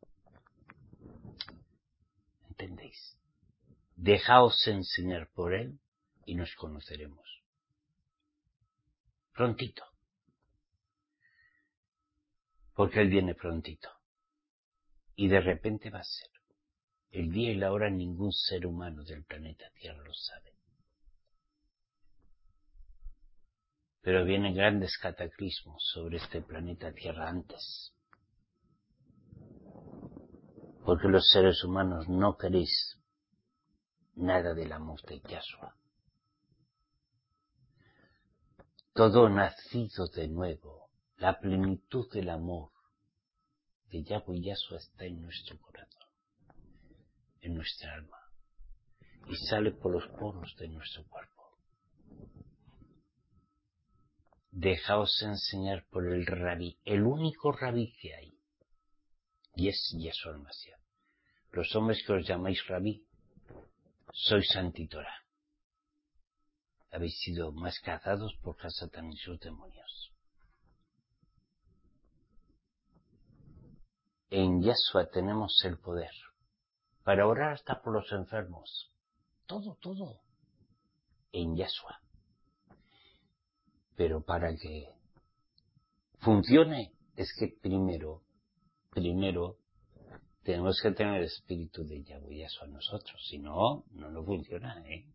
[SPEAKER 1] ¿Entendéis? Dejaos enseñar por él y nos conoceremos. Prontito. Porque él viene prontito. Y de repente va a ser. El día y la hora ningún ser humano del planeta Tierra lo sabe. Pero vienen grandes cataclismos sobre este planeta Tierra antes. Porque los seres humanos no queréis nada del amor de Yahshua. Todo nacido de nuevo, la plenitud del amor de Yahweh y Yahshua está en nuestro corazón, en nuestra alma, y sale por los poros de nuestro cuerpo. Dejaos enseñar por el rabí, el único rabí que hay, y es Yahshua el Mashiach. Los hombres que os llamáis rabí, sois antitorá. Habéis sido mascazados por Satán y sus demonios. En Yahshua tenemos el poder para orar hasta por los enfermos. Todo, todo. En Yahshua. Pero para que funcione es que primero, primero tenemos que tener el espíritu de Yahweh Yahshua en nosotros. Si no, no no funciona, ¿eh?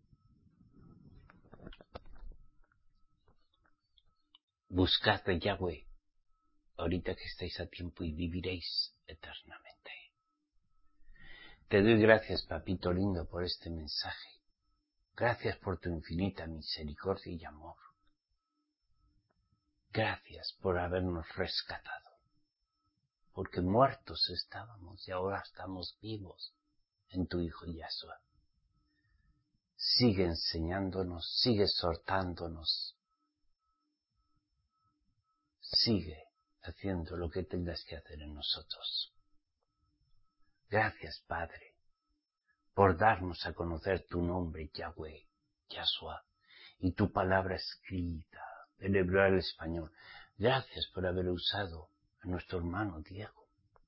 [SPEAKER 1] Buscad de Yahweh ahorita que estáis a tiempo y viviréis eternamente. Te doy gracias, papito lindo, por este mensaje. Gracias por tu infinita misericordia y amor. Gracias por habernos rescatado. Porque muertos estábamos y ahora estamos vivos en tu Hijo Yahshua. Sigue enseñándonos, sigue exhortándonos. Sigue haciendo lo que tengas que hacer en nosotros. Gracias, Padre, por darnos a conocer tu nombre, Yahweh, Yahshua, y tu palabra escrita, del hebreo al español. Gracias por haber usado a nuestro hermano Diego.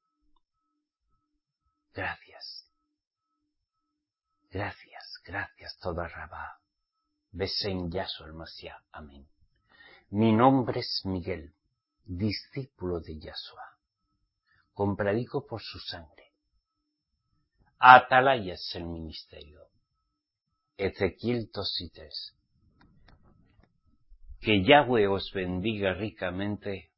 [SPEAKER 1] Gracias. Gracias, gracias, toda Rabá. Besen Yahshua el Mashiach. Amén. Mi nombre es Miguel, discípulo de Yahshua, compradico por su sangre. Atalaya es el ministerio. Ezequiel dos y tres. Que Yahweh os bendiga ricamente,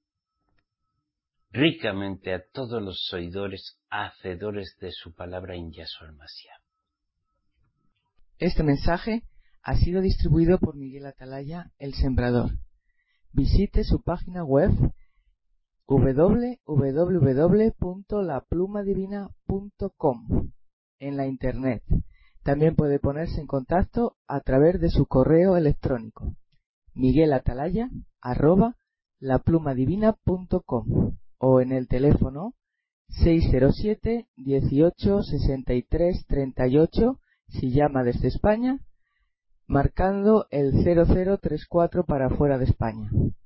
[SPEAKER 1] ricamente a todos los oidores, hacedores de su palabra en Yahshua el Mashiach.
[SPEAKER 2] Este mensaje ha sido distribuido por Miguel Atalaya, el Sembrador. Visite su página web doble u doble u doble u punto la pluma divina punto com en la internet. También puede ponerse en contacto a través de su correo electrónico miguelatalaya arroba la pluma divina punto com o en el teléfono seis cero siete, dieciocho, sesenta y tres, treinta y ocho si llama desde España, marcando el cero cero tres cuatro para fuera de España.